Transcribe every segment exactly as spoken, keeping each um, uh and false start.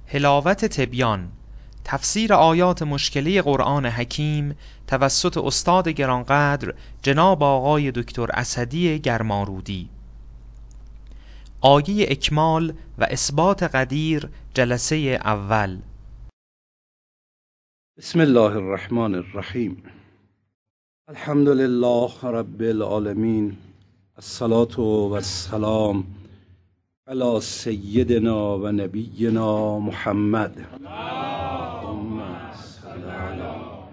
حلاوت تبیان، تفسیر آیات مشکله قرآن حکیم توسط استاد گرانقدر جناب آقای دکتر اسدی گرمارودی. آیه اکمال و اثبات قدیر، جلسه اول. بسم الله الرحمن الرحیم. الحمد لله رب العالمین، الصلاة و السلام علی سیدنا و نبینا محمد. اللهم صل علی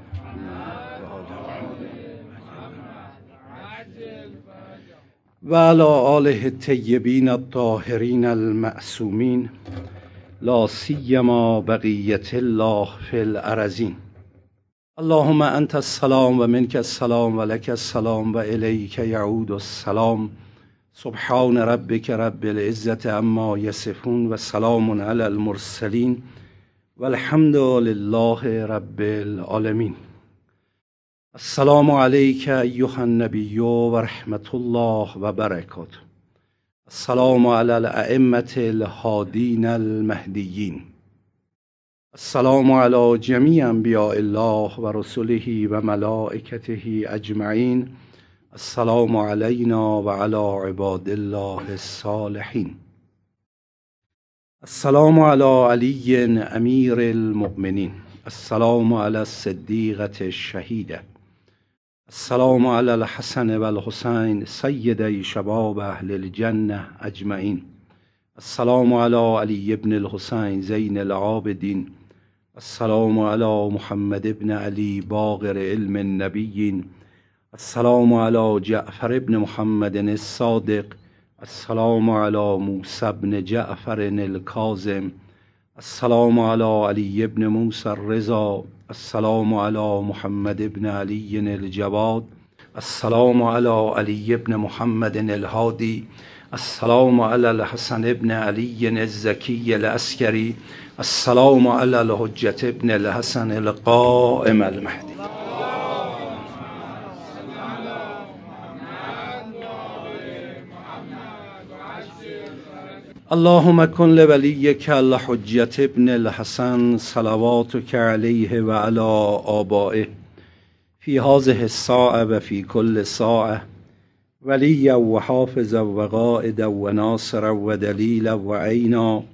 و علی آله الطیبین الطاهرین المعصومین، لا سیما بقیة الله فی الارضین. اللهم انت السلام و منک السلام و لک السلام و الیک یعود السلام. سبحان ربک رب العزة عما یصفون و سلام علی المرسلین و الحمد لله رب العالمین. السلام علیک ایها النبی و رحمت الله و برکاته. السلام علی الائمة الهادین المهدیین. السلام علی جمیع انبیاء الله و رسله و ملائکته اجمعین. السلام علینا و علی عباد الله الصالحین. السلام علی علی امیر المؤمنین. السلام علی الصدیقة الشهیدة. السلام علی الحسن و الحسین سیدی شباب اهل الجنة اجمعین. السلام علی علی ابن الحسین زین العابدین. السلام علی محمد ابن علی باقر علم النبیین. السلام علی جعفر ابن محمد الصادق. السلام علی موسی ابن جعفر الکاظم. السلام علی علی ابن موسی الرضا. السلام علی محمد ابن علی الجواد. السلام علی علی ابن محمد الهادی. السلام علی الحسن ابن علی الزکی العسکری. السلام علی الحجة ابن الحسن القائم المهدی. اللهم کن لولیک الحجة ابن الحسن صلواتک علیه و علی آبائه فی هذه الساعة و فی کل ساعة ولیا و حافظا و قائدا و ناصرا و دلیلا و عینا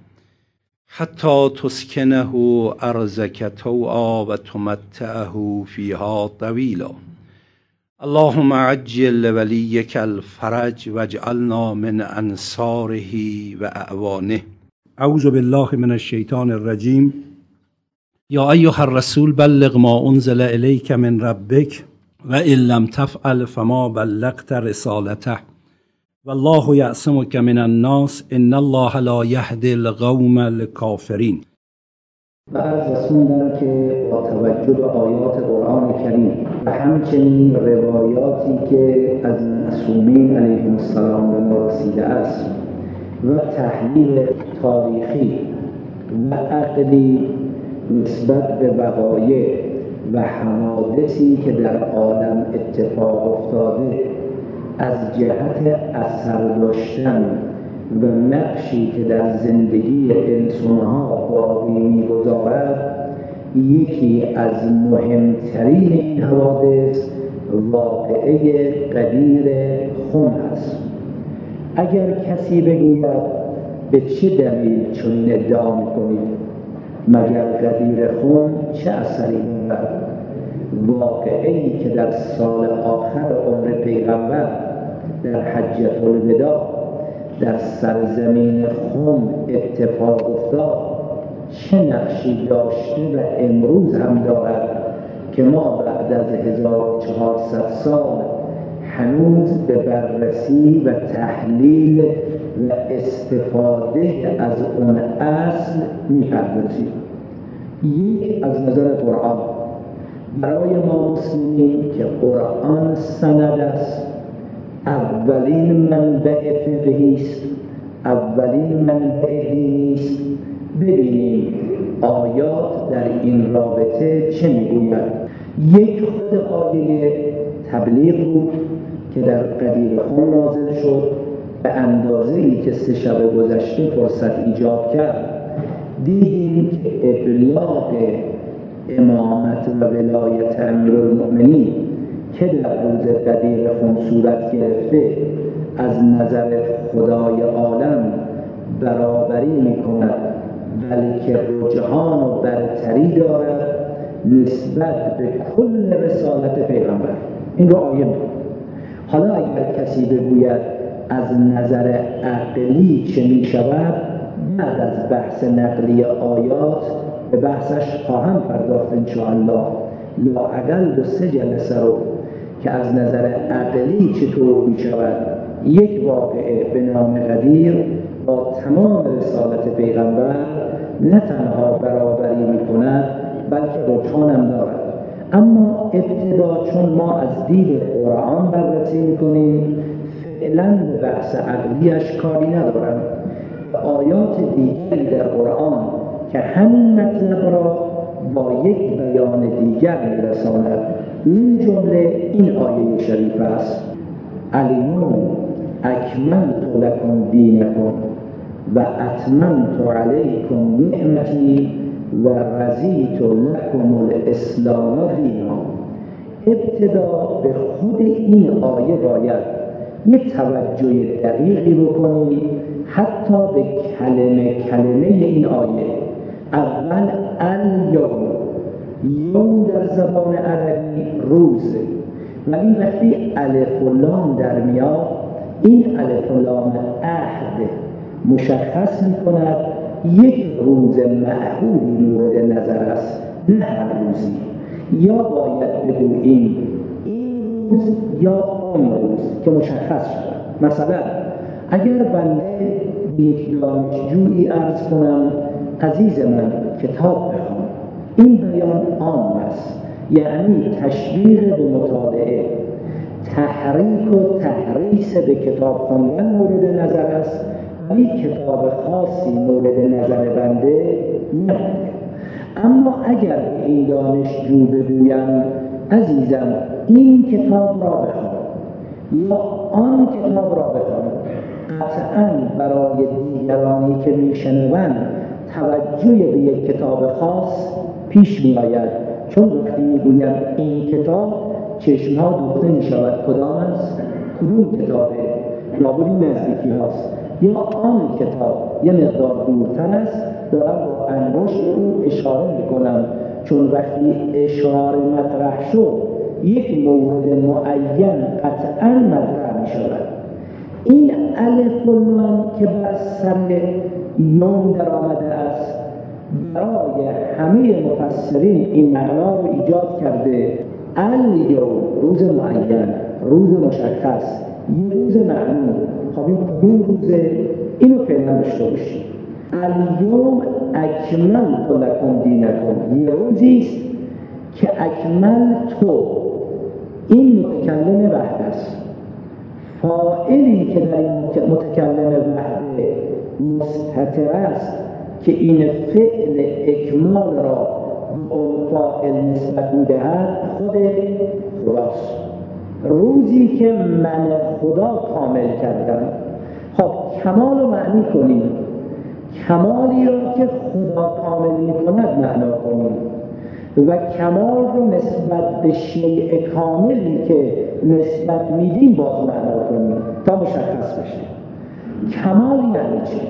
حتی تسکنه ارضک طوعا و تمتعه فیها طویلا. اللهم عجل لولیک الفرج واجعلنا من انصاره و اعوانه. اعوذ بالله من الشیطان الرجیم. یا ایها الرسول بلغ ما انزل الیک من ربک و ان لم تفعل فما بلغت رسالته والله یعصمک من الناس ان الله لا یهدی القوم الکافرین. بعد رسوندن که با توجه به آیات قرآن کریم و همچنین روایاتی که از معصومین علیهم السلام به ما رسیده است و تحلیل تاریخی و عقلی نسبت به وقایع و حوادثی که در عالم اتفاق افتاده از جهت اثر داشتن و نقشی که در زندگی انسانها باقی می‌گذارد، یکی از مهمترین این حوادث واقعه غدیر خم است. اگر کسی بگوید به چه دلیل چون ادعا می‌کنید مگر غدیر خم چه اثری دارد؟ واقعه‌ای که در سال آخر عمر پیغمبر در حجة الوداع در سرزمین خم اتفاق افتاد چه نقشی داشته و امروز هم دارد که ما بعد از هزار و چهارصد سال هنوز به بررسی و تحلیل و استفاده از اون اصل می‌پردازیم. یک از نظر قرآن، برای ما مسلمین که قرآن سند است، اولین منبع فقهی است، اولین منبع دینی است. ببینیم آیات در این رابطه چه میگوید. یک خود آیه تبلیغ بود که در قدیر خم نازل شد به اندازه‌ای که سه شب گذشته فرصت ایجاد کرد. دیدیم که ابلاغ امامت و ولایت امیرالمؤمنین که در روز قدیر خون صورت گرفته از نظر خدای عالم برابری می کند، بلکه رجحان و برتری دارد نسبت به کل رسالت پیغمبر. این رو آیه می. حالا اگر کسی بگوید از نظر عقلی چه می شود، بعد از بحث نقلی آیات به بحثش خواهم پرداخت انشاءالله. لااقل دو سه جلسه رو که از نظر عقلی چطور می شود یک واقعه به نام قدیر با تمام رسالت پیغمبر نه تنها برابری می کند بلکه رجحان هم دارد. اما ابتدا چون ما از دید قرآن بررسی می کنیم، فعلا به بحث عقلیش کاری ندارم. آیات دیگری در قرآن که همین مطلب را با یک بیان دیگر می‌رساند. این جمله این آیه شریف است: الیوم اکملت لکم دینکم و اتممت علیکم نعمتی و رضیت لکم الاسلام دینا. ابتدا به خود این آیه باید یک توجه دقیقی بکنید، حتی به کلمه کلمه این آیه. اول الیوم، یوم در زبان عربی روز، ولی وقتی الف و لام در میاد این الف و لام عهد مشخص می کند یک روز معهودی مورد نظر است، نه هر روزی. یا باید بگوییم این روز یا آن روز که مشخص شد. مثلا اگر بنده یک دانشجویی عرض کنم عزیز من کتاب بخوان، این بیان عام است، یعنی تشویق به مطالعه، تحریک و تحریص به کتاب خواندن مورد نظر است، ولی کتاب خاصی مورد نظر بنده نه. اما اگر به این دانشجو بگویم عزیزم این کتاب را بخوان یا آن کتاب را بخوان، قطعاً برای دیگرانی که میشنوند توجه به یک کتاب خاص پیش می آید. چون وقتی میگویم این کتاب چشمها دوخته می شود کدام است؟ کدوم کتابه؟ لابد نزدیکی هاست. یا آن کتاب یه مقدار دورتر است، دارم با انگشت او اشاره می کنم، چون وقتی اشاره مطرح شد یک مورد معین قطعاً مطرح می شود. این الف و لام که بر سر یوم در آمده است برای همه مفسرین این معنا رو ایجاد کرده. الیوم روز معین، روز مشخص، یه روز معلوم. خب این کدوم روزه؟ اینو فعلا داشته باشید. الیوم اکملت لکم دینکم، یه روزیست که اکملت، این متکلم وحده است. فاعلی که در این متکلم وحده مستتر است که این فعل اکمال را اون فاعل نسبت می‌دهد خود خداست. روزی که من خدا کامل کردم. خب کمال رو معنی کنیم، کمالی را که خدا کامل می‌کند معنا کنیم و کمال رو نسبت به شیء کاملی که نسبت میدیم باز معنا کنیم تا مشخص بشه. کمال یعنی چی؟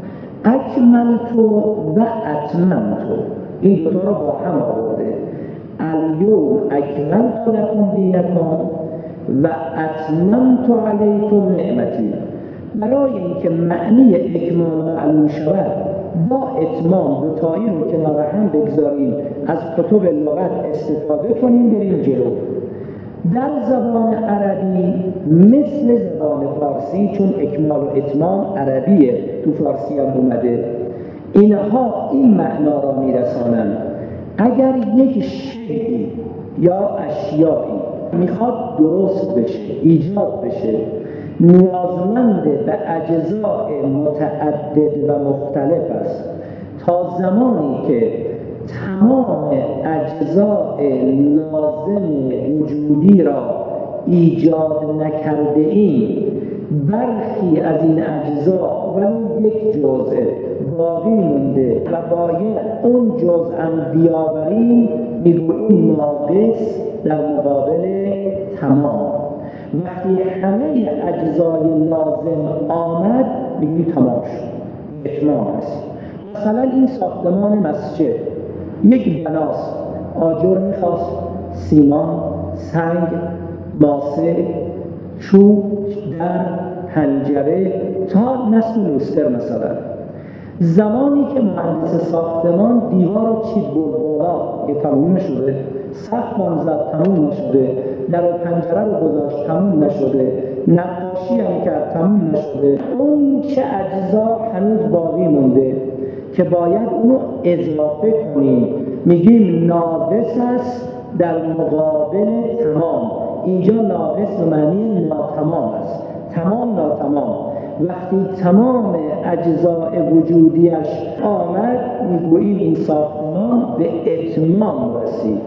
اکملت و اتممت، این دو تا رو با هم آورده. الیوم اکملت لکم دینکم و اتممت علیکم نعمتی. برای اینکه معنی اکمال معلوم شود با اتمام دو تایی رو کنار هم بگذاریم، از کتب لغت استفاده کنیم، بریم جلو. در زبان عربی مثل زبان فارسی، چون اکمال و اتمام عربیه، تو فارسی هم اومده، اینها این معنا را میرسانند. اگر یک شیئی یا اشیایی میخواد درست بشه، ایجاد بشه، نیازمند به اجزاء متعدد و مختلف است. تا زمانی که تمام اجزاء لازم وجودی را ایجاد نکرده ایم، برخی از این اجزا ولو یک جزء باقی مونده و باید اون جزءا بیاوریم، میگوییم ناقص در مقابل تمام. وقتی همه اجزای لازم آمد میگوییم تمام شد، اتمام است. مثلا این ساختمان مسجد یک بناست، آجر میخواست، سیمان، سنگ، ماسه، چوب، در، پنجره تا نصب لوستر. مثلا زمانی که مهندس ساختمان دیوار رو چید بلبلا که تموم نشده، سقف زد تموم نشده، در و پنجره رو گذاشت تموم نشده، نقاشی هم کرد تموم نشده، اون چه اجزا هنوز باقی مونده که باید اونو اضافه کنیم، میگیم ناقص است در مقابل تمام. اینجا ناقص به معنی ناتمام است، تمام ناتمام. وقتی تمام اجزای وجودیش آمد میگوییم این ساختمان به اتمام رسید.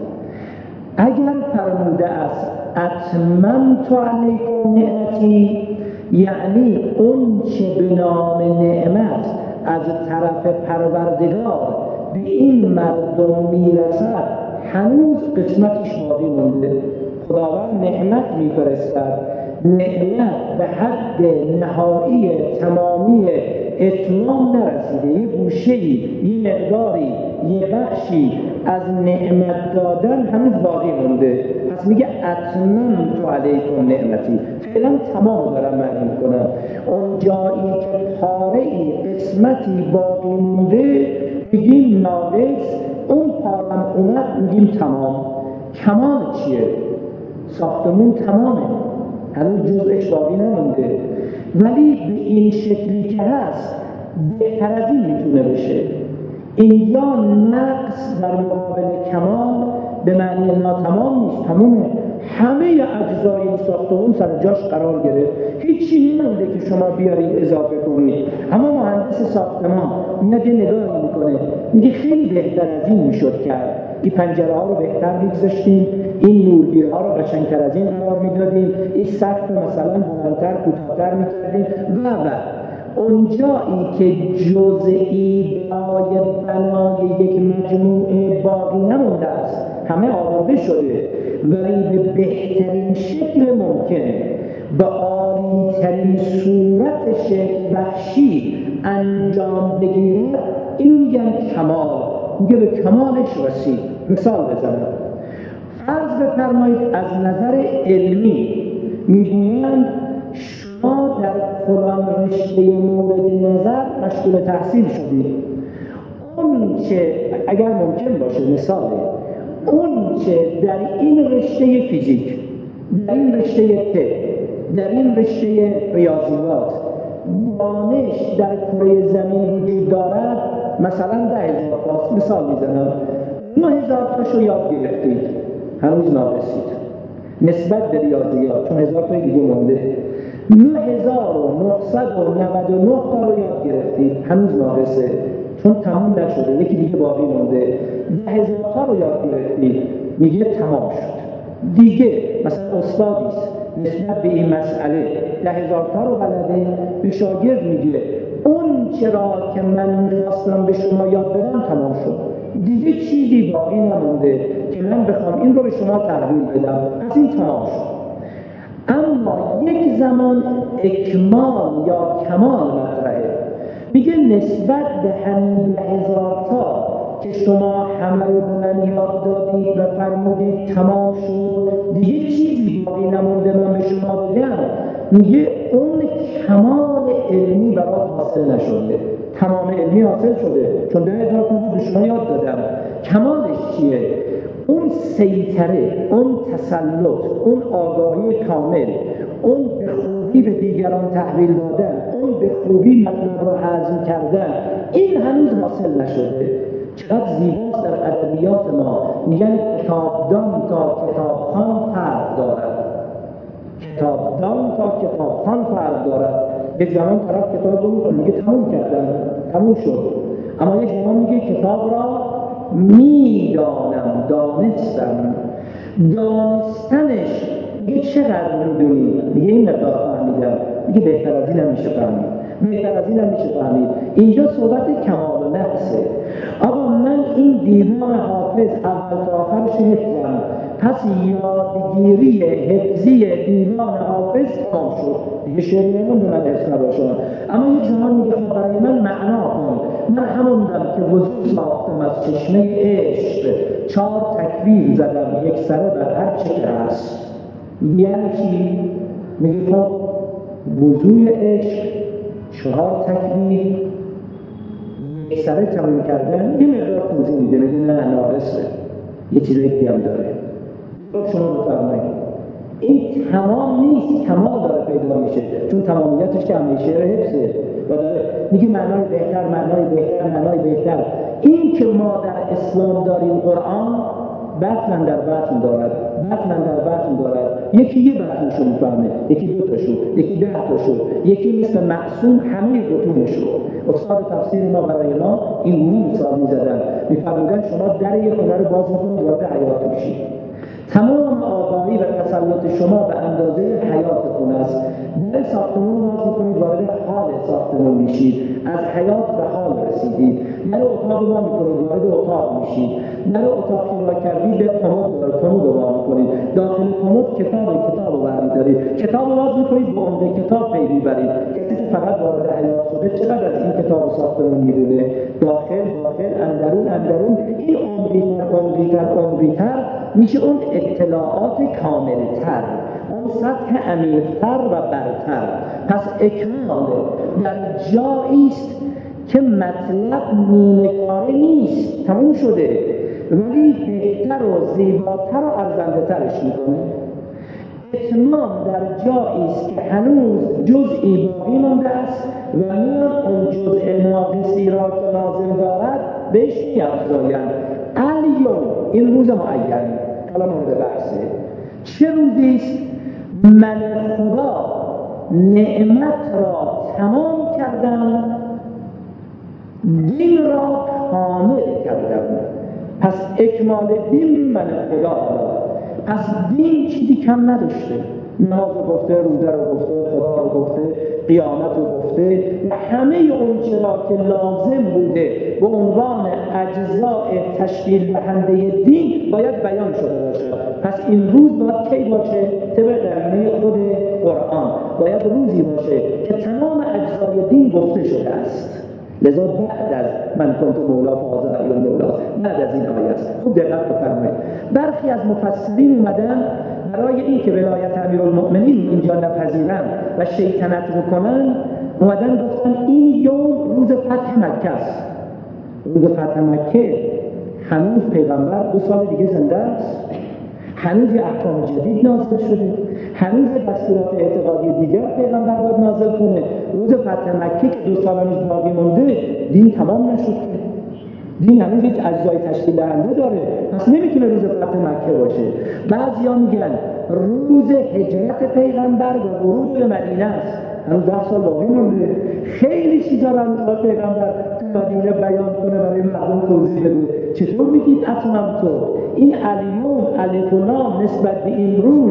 اگر فرموده است اتممت علیکم نعمتی، یعنی اون چه به نام نعمت از طرف پروردگار به این مردم میرسد هنوز قسمتش باقی مونده. خداوند نعمت میفرستد، نعمت به حد نهایی تمامی اتمام نرسیده، یه گوشه‌ای، یه مقداری، یه بخشی از نعمت دادن هنوز باقی مونده. پس میگه اتممت علیکم نعمتی، فعلا تمام دارم معنی میکنم. اون جایی که پاره‌ای قسمتی باقی مونده میگیم ناقص، اون پارم اومد میگیم تمام. کمال چیه؟ ساختمون تمامه، هنوز جزءش باقی نمونده، ولی به این شکلی که هست بهتر از این میتونه بشه. اینجا نقص در مقابل کمال به معنی ناتمام نیست، تمومه. همه اجزای این ساختمون سر جاش قرار گرفت، هیچی نمونده که شما بیارید اضافه کنید. اما مهندس ساختمان میاد یه نگاه میکنه، میگه خیلی بهتر از این میشد کرد، این پنجره ها رو بهتر میگذاشتیم، این نورگیره ها رو قشنگتر از این قرار میدادیم، این سقف مثلا بلندتر کوتاه‌تر میکردیم و و اونجایی که جزئی برای بنای یک مجموعه باقی نمونده است، همه آورده شده، ولی به بهترین شکل ممکن، به عالی‌ترین صورت شکل بخشی انجام بگیرد، این میگن کمال، میگه به کمالش رسید. مثال بزنم، فرض بفرمایید از نظر علمی میگویند شما در فلان رشته مورد نظر مشغول تحصیل شدید، اون چه اگر ممکن باشه مثاله، اون چه در این رشته فیزیک، در این رشته طب، در این رشته ریاضیات دانش در کره زمین وجود دارد، مثلا ده هزار تاست، مثال میزنم، نه هزار تاشو یاد گرفتید، هنوز ناقصید نسبت به ریاضیات، چون هزار تای دیگه مونده. نه هزار و نهصد و نود و نه تا رو یاد گرفتید، هنوز ناقصه چون تمام نشده، یکی دیگه باقی مونده. ده هزار تا رو یاد گرفتید، میگه تمام شد دیگه. مثلا استادیست نسبت به این مسئله ده هزار تا رو بلده، به شاگرد میگه اون چرا که من میخواستم به شما یاد بدم تمام شد، دیگه چیزی باقی نمونده که من بخوام این رو به شما تحویل بدم، از این تمام شد. اما یک زمان اکمال یا کمال مطرحه، میگه نسبت به همین ده هزار تا که شما همه رو به من یاد دادید و فرمودید تمام شد، دیگه چیزی باقی نمونده من به شما بگم، میگه اون کمال علمی برات حاصل نشده. تمام علمی حاصل شده چون ده هزار تا به شما یاد دادم. کمالش چیه؟ اون سیطره، اون تسلط، اون آگاهی کامل، اون به خوبی به دیگران تحویل دادن، اون به خوبی مطلب رو هضم کردن، این هنوز حاصل نشده. چقدر زیباست در ادبیات ما، میگن کتابدان تا کتابخوان فرق دارد. کتابدان تا کتابخوان فرق دارد. یک زمان طرف کتاب رو میخونه میگه تموم کردم، تموم شد، اما یک زمان میگه کتاب را میدانم، دانستم. دانستنش میگه چقدر میدونی؟ میگه این مقدار فهمیدم. میگه بهتر از این نمیشه فهمید. بهتر از این هم میشه فهمید. اینجا صحبت کمال و نقصه. آقا من این دیوان حافظ اول تا آخرش حفظم، پس یادگیری حفظی دیوان حافظ تمام شد دیگه، شعری نمونده من حفظ نباشم. اما یک زمان میگه برای من معنا کن، من هموندم که وضو ساختم از چشمه عشق، چهار تکبیر زدم یک سره بر هر چه که هست. یعنی چی؟ میگه خب وضوی عشق، چهار تکبیر، یک سره تمام کردن، یه مقدار توضیح میده، میگه نه ناقصه، یه چیزی دیگه هم داره. شما بفرمایید این تمام نیست، کمال داره پیدا میشه، چون تمامیتش که همه شعر حفظه و داره میگه معنای بهتر، معنای بهتر، معنای بهتر. این که ما در اسلام داریم قرآن بطن در بطن دارد، بطن در بطن دارد. یکی یه بطنشو میفهمه، یکی دو تاشو، یکی ده تاشو، یکی مثل معصوم همه بطونشو. استاد تفسیر ما برای ما این گونه مثال میزدن، میفرمودن شما در یک خونه رو باز میکنید وارد حیات میشید، تمام آگاهی و تسلط شما به اندازه حیات خونه است. در ساختمون رو باز میکنید وارد حال ساختمون میشید، از حیات به حال رسیدید. در اتاق ما میکنید وارد اتاق میشید، در اتاق که ما کردید به کمد دارید، کمد رو باز میکنید، داخل کمد کتاب کتاب رو برمیدارید، کتاب رو باز میکنید به عمده کتاب پی میبرید. کسی که فقط وارد حیات شده چقدر از این کتاب ساختمون میدونه، داخل داخل اندرون اندرون، این عمقی‌تر عمقی‌تر عمقی‌تر میشه اون اطلاعات کاملتر، اون سطح عمیق‌تر و برتر. پس اکمال در جایی است که مطلب نیمه‌کاره نیست، تموم شده، ولی بهتر و زیباتر و ارزنده ترش میکنه. اتمام در جایی است که هنوز جزئی باقی مانده است و میان اون جزء ناقصی را که لازم دارد بهش می‌افزایند. الیوم، این روز معین، حالا مورد بحثه، چه روزی است؟ من خدا نعمت را تمام کردم، دین را کامل کردم. پس اکمال دین من خدا. پس دین چیزی کم نداشته، نماز رو گفته، روزه رو گفته، خدا رو گفته، قیامت رو گفته، همه اون چرا که لازم بوده به عنوان اجزاء تشکیل دهنده دین باید بیان شده باشه. پس این روز باید کی باشه؟ طبق قرینه خود قرآن باید روزی باشه که تمام اجزای دین گفته شده است. لذا بعد از من کنت مولا فاضل علی مولا، بعد از این آیه است. خوب دقت بفرمایید. برخی از مفسرین اومدن برای این که ولایت امیرالمؤمنین اینجا نپذیرن و شیطنت بکنن، اومدن گفتن این یوم روز فتح مکه است. روز فتح مکه هنوز پیغمبر دو سال دیگه زنده است، هنوز یه احکام جدید نازل شده، هنوز دستورات اعتقادی دیگر پیغمبر باید نازل کنه. روز فتح مکه که دو سال هنوز باقی مونده، دین تمام نشد که، دین هنوز یک اجزای تشکیل دهنده داره، پس نمیتونه روز فتح مکه باشه. بعضیا میگن روز هجرت پیغمبر و ورود به مدینه است، هنوز ده سال باقی مونده، خیلی چیزا رو هنوز پیغمبر تو مدینه بیان کنه برای مردم توضیح بده. چطور میگید اتمام تو؟ این الیوم الف و لام نسبت به این روز،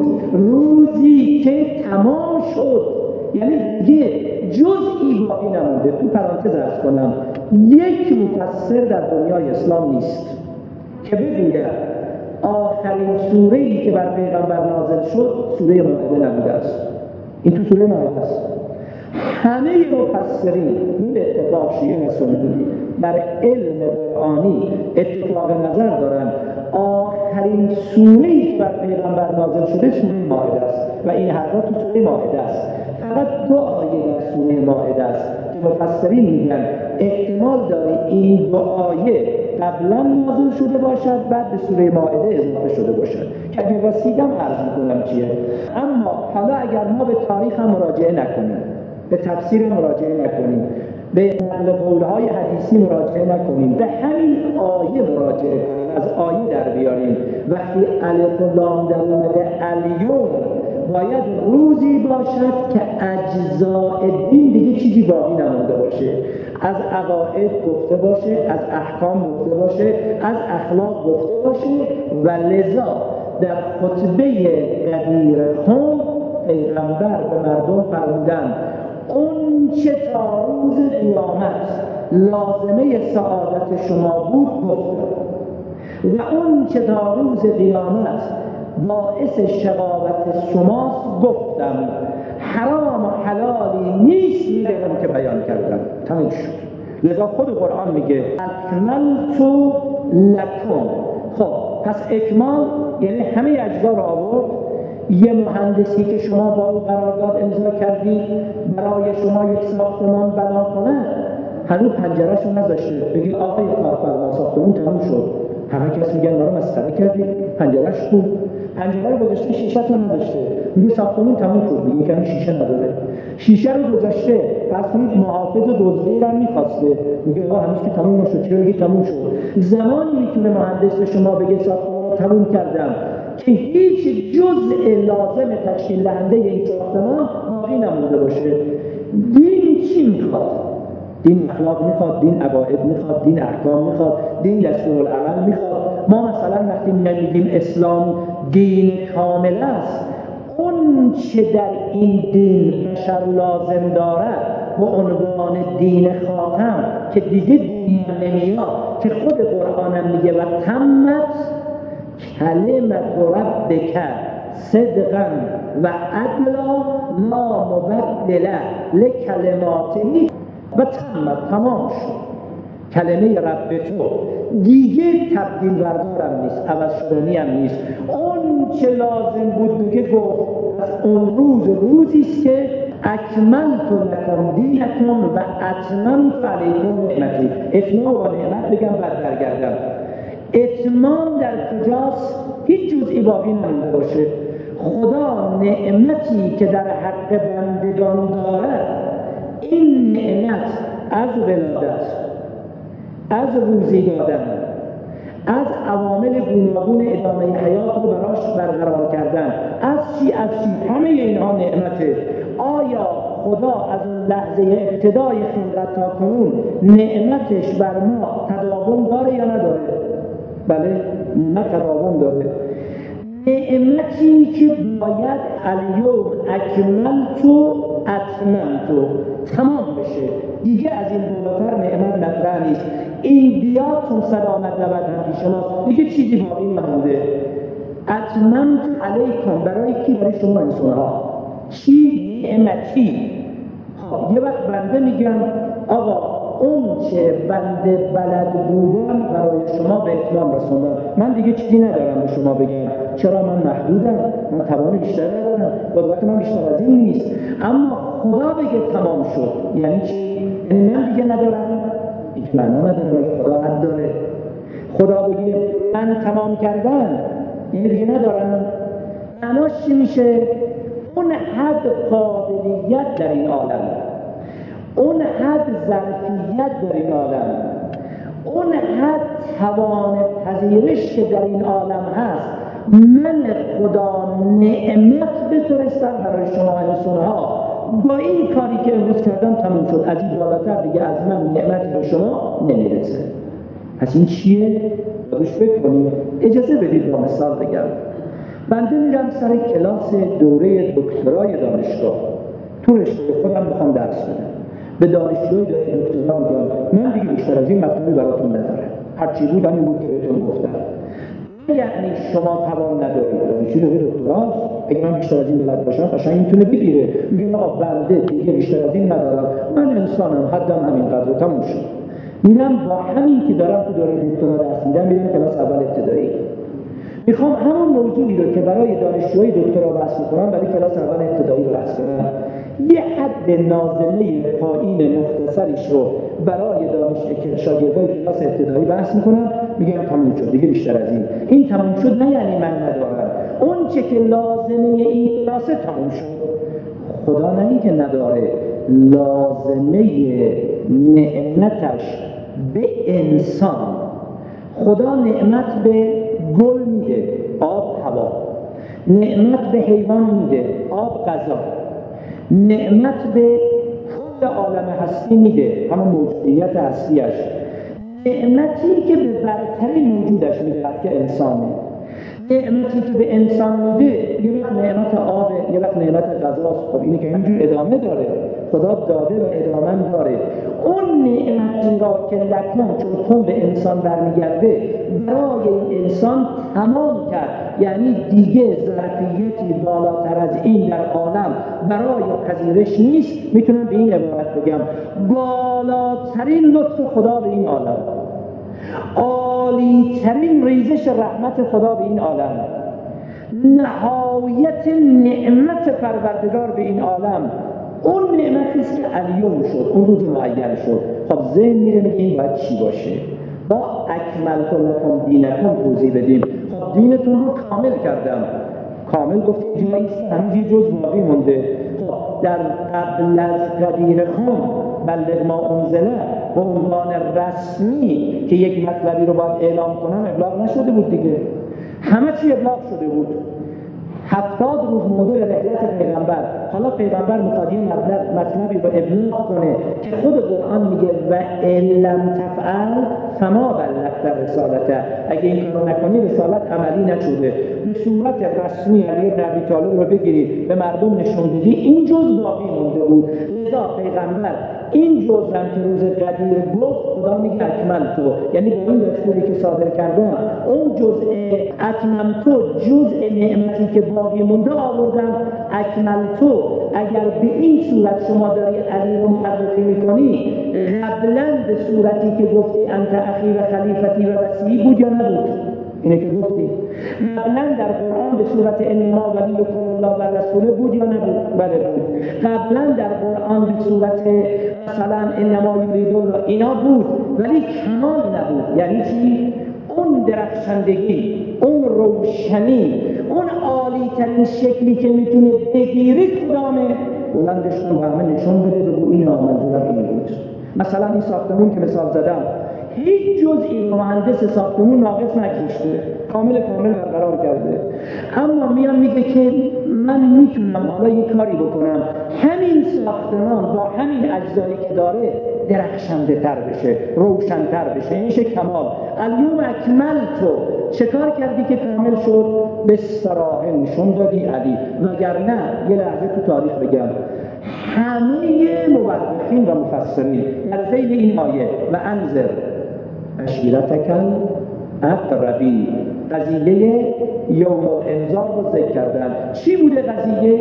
روزی که تمام شد، یعنی دیگه جزئی باقی نمونده. تو پرانتز عرض کنم، یک مفسر در دنیای اسلام نیست که بگوید آخرین سوره‌ای که بر پیغمبر نازل شد سوره مائده نبوده است. این تو سوره مائده است. همه مفسرین به اتفاق شیعه و سنی در علم قرآنی اتفاق نظر دارن آخرین سوره‌ای که بر پیغمبر نازل شده سوره مائده است و این حرفا تو سوره مائده است. فقط دو آیه در سوره مائده است که مفسرین میگن احتمال داره این دو آیه قبلا نازل شده باشد بعد به سوره مائده اضافه شده باشد که اگه رسیدم عرض میکنم چیه. اما حالا اگر ما به تاریخ هم مراجعه نکنیم، به تفسیر مراجعه نکنیم، به نقل قولهای حدیثی مراجعه نکنیم، به همین آیه مراجعه کنیم، از آیه در بیاریم. وقتی الف و لام در اومده الیوم، باید روزی باشد که اجزاء دین دیگه چیزی باقی نمونده باشه، از عقاید گفته باشه، از احکام گفته باشه، از اخلاق گفته باشه. و لذا در خطبه غدیر هم پیغمبر به مردم فرمودند اون چه تا روز قیامت لازمه سعادت شما بود گفتم و اون چه تا روز قیامت باعث شقاوت شماست گفتم. حرام و حلالی نیست میگم که بیان کردم، تموم شد. لذا خود قرآن میگه اکملت لکم. خب پس اکمال یعنی همه اجزا رو آورد. یه مهندسی که شما با اون قرارداد امضا کردید برای شما یک ساختمان بنا کنه، هنوز پنجره‌شو نذاشته، بگید آقای کارفرما ساختمون تموم شد. همه کس میگن ما رو مسخره کردید، پنجره‌اش بود، پنجره رو گذاشته شیشه رو نداشته، میگه ساختمون تموم شد، میگه کمی شیشه نداره. شیشه رو گذاشته، پس کنید محافظ دزدی رو می‌خواسته، میگه آقا هنوز که تموم نشد، چرا میگه تموم شد؟ زمانی میتونه مهندس به شما بگه ساختمون رو تموم کردم که هیچ جزء لازم تشکیل دهنده این ساختمان باقی نمونده باشه. دین چی میخواد؟ دین اخلاق میخواد، دین عقاید میخواد، دین احکام میخواد، دین دستورالعمل میخواد. ما مثلا وقتی میگیم اسلام دین کامل است، اون چه در این دین بشر لازم دارد به عنوان دین خاتم که دیگه دین نمیاد، که خود قرآن هم میگه و تمت کلمت ربک صدقا و عدلا لا مبدل لکلماته و تمت، تمام شد کلمه رب تو، دیگه تبدیل بردارم نیست، عوض شدنی هم نیست. اون چه لازم بود میگه گفت از اون روز روزی است که اکملت لکم دینکم و اتممت علیکم نعمتی. اتمام و نعمت بگم بعد برگردم. اتمام در کجاست؟ هیچ جزئی باقی نمونده باشه. خدا نعمتی که در حق بندگان دارد، این نعمت از ولادت، از روزی دادن، از عوامل گوناگون ادامه حیات رو براش برقرار کردن، از چی از چی، همه اینها نعمته. آیا خدا از لحظه ابتدای خلقت تا کنون نعمتش بر ما تداوم داره یا نداره؟ بله، نه تداوم داره. نعمتی که باید الیوم اکملت و اتممت تمام بشه، دیگه از این بالاتر نعمت مطرح نیست. این بیاتون سلامت نبود هم پیش ما، دیگه چیزی باقی نمونده. اتممت علیکم برای کی؟ برای شما انسان‌ها. چی؟ نعمتی. یه وقت بنده میگم آقا اون چه بنده بلد بودم برای شما به اتمام رسوندم، من دیگه چیزی ندارم به شما بگم. چرا؟ من محدودم، من توان بیشتر ندارم، قدرت من بیشتر از این نیست. اما خدا بگه تمام شد یعنی چی؟ یعنی من دیگه ندارم؟ هیچ معنا نداره. خدا حد داره. خدا بگه من تمام کردم یعنی دیگه ندارم. معناش چی میشه؟ اون حد قابلیت در این عالم، اون حد ظرفیت در این عالم، اون حد توان پذیرش که در این عالم هست، من خدا نعمت بفرستم برای شما انسان‌ها. با این کاری که امروز کردم تموم شد، از این بالاتر دیگه از من نعمتی به شما نمیرسه. پس این چیه؟ روش فکر کنید. اجازه بدید با مثال بگم. بنده میرم سر کلاس دوره دکترای دانشگاه، تو رشته خودم میخوام درس بدم. به دانشجوی دکترا میگم من دیگه بیشتر از این مطلبی براتون ندارم، هرچی بود همین بود که بهتون گفتم. یعنی شما توان ندارید، دانشجوی دکتراست، اگه من بیشتر از این بلد باشم قشنگ میتونه بگیره، میگه آقا بنده دیگه بیشتر از این ندارم، من انسانم، حدم همینقدر، تموم شد. میرم با همین که دارم تو دوره دکترا درس میدم میرم کلاس اول ابتدایی، میخوام همون موضوعی رو که برای دانشجوی دکترا بحث میکنم برای کلاس اول ابتدایی بحث کنم. یه حد نازله پایین مختصریش رو برای دانش شاگردای کلاس ابتدایی بحث میکنم، میگم تموم شد دیگه بیشتر از این. این تموم شد نه یعنی من ندارم، اون چه که لازمه این کلاس تموم شد. خدا نه این که نداره، لازمه نعمتش به انسان. خدا نعمت به گل میده، آب هوا، نعمت به حیوان میده، آب غذا، نعمت به کل عالم هستی میده، همون موجودیت هستیش. نعمتی که به برترین موجودش میده که انسانه. نعمتی که به انسان میده یه وقت نعمت آب، یه وقت نعمت غذاست. خب اینی که اینجور ادامه داره. خدا داده و ادامه داره. اون نعمتی را که لکن چون کن به انسان برمیگرده برای این انسان تمام کرد، یعنی دیگه ظرفیتی بالاتر از این در عالم برای پذیرش نیست. میتونم به این عبارت بگم بالاترین لطف خدا به این عالم، عالی ترین ریزش رحمت خدا به این عالم، نهایت نعمت پروردگار به این عالم اون نعمتی است که الیوم شد، اون روز معین شد. خب ذهن میره میگه این باید چی باشه؟ با اکملت لکم دینکم توضیح بدیم. خب دینتون رو کامل کردم. کامل گفتیم جایی همینجی جز باقی مونده. خب در قبل از قدیر خون بلغ ما انزله به عنوان رسمی که یک مطلبی رو باید اعلام کنم ابلاغ نشده بود دیگه، همه چی ابلاغ شده بود. هفتاد روز موضوع رحلت پیغمبر، حالا پیغمبر میخواد این مطلبی رو ابلاغ کنه که خود قرآن میگه و ان لم تفعل فما بلغت رسالته، اگه این کارو نکنی رسالت عملی نشده. به صورت رسمی علی بن ابی طالب رو بگیری به مردم نشون بدی، این جز باقی مونده بود. لذا پیغمبر این جزء هم که روز قدیر گفت خدا میگه اکمل تو، یعنی به این دستوری که صادر کردم اون جزء اتمم تو، جزء نعمتی که باقی مونده آوردم. اکمل تو اگر به این صورت شما داری علی رو معرفی میکنی، قبلا به صورتی که گفتی انت اخی و خلیفتی و وصی بود یا نبود؟ اینه که گفتی قبلا در قرآن به صورت انما ولیکم الله و رسوله بود یا نبود؟ بله بود. قبلا در قرآن به صورت مثلا انما یریدون اینا بود، ولی کمال نبود. یعنی چی؟ اون درخشندگی، اون روشنی، اون عالی ترین شکلی که میتونه بگیری کدامه؟ بلندشون به همه نشون بده بگو این منظورم این بود. مثلا این ساختمون که مثال زدم، هیچ جزئی مهندس ساختمون ناقص نکشته، کامل کامل برقرار کرده. اما میام میگه که من میتونم حالا یک کاری بکنم همین ساختمان با همین اجزایی که داره درخشنده تر بشه، روشن تر بشه. این میشه کمال. الیوم اکملتو، چه کار کردی که کامل شد؟ به صراحه نشون دادی علی. وگرنه یه لحظه تو تاریخ بگم، همه مورخین و مفسرین در ذیل این آیه و انذر عشیرتکل اقربین، قضیه یوم الانذار رو ذکر کردن. چی بوده قضیه؟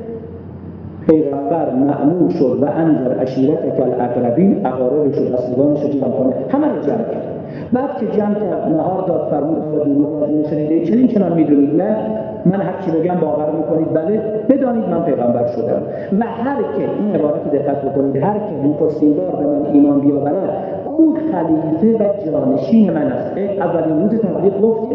پیغمبر مأمور شد و انذر عشیرتکل اقربین، اقاربش و رسولانش رو جمع کنه، همه رو جمع کرد. بعد که جمع کرد نهار داد، فرمود آقا دروغ از این شنیده چنین چنان میدونید؟ نه، من هر چی بگم باور میکنید؟ بله، بدانید من پیغمبر شدم و هر که این عبارت دقت بکنید، هر که نخستین بار به من ایمان بیاورد او خلیفه و جانشین من است. اولین روز تبلیغ گفته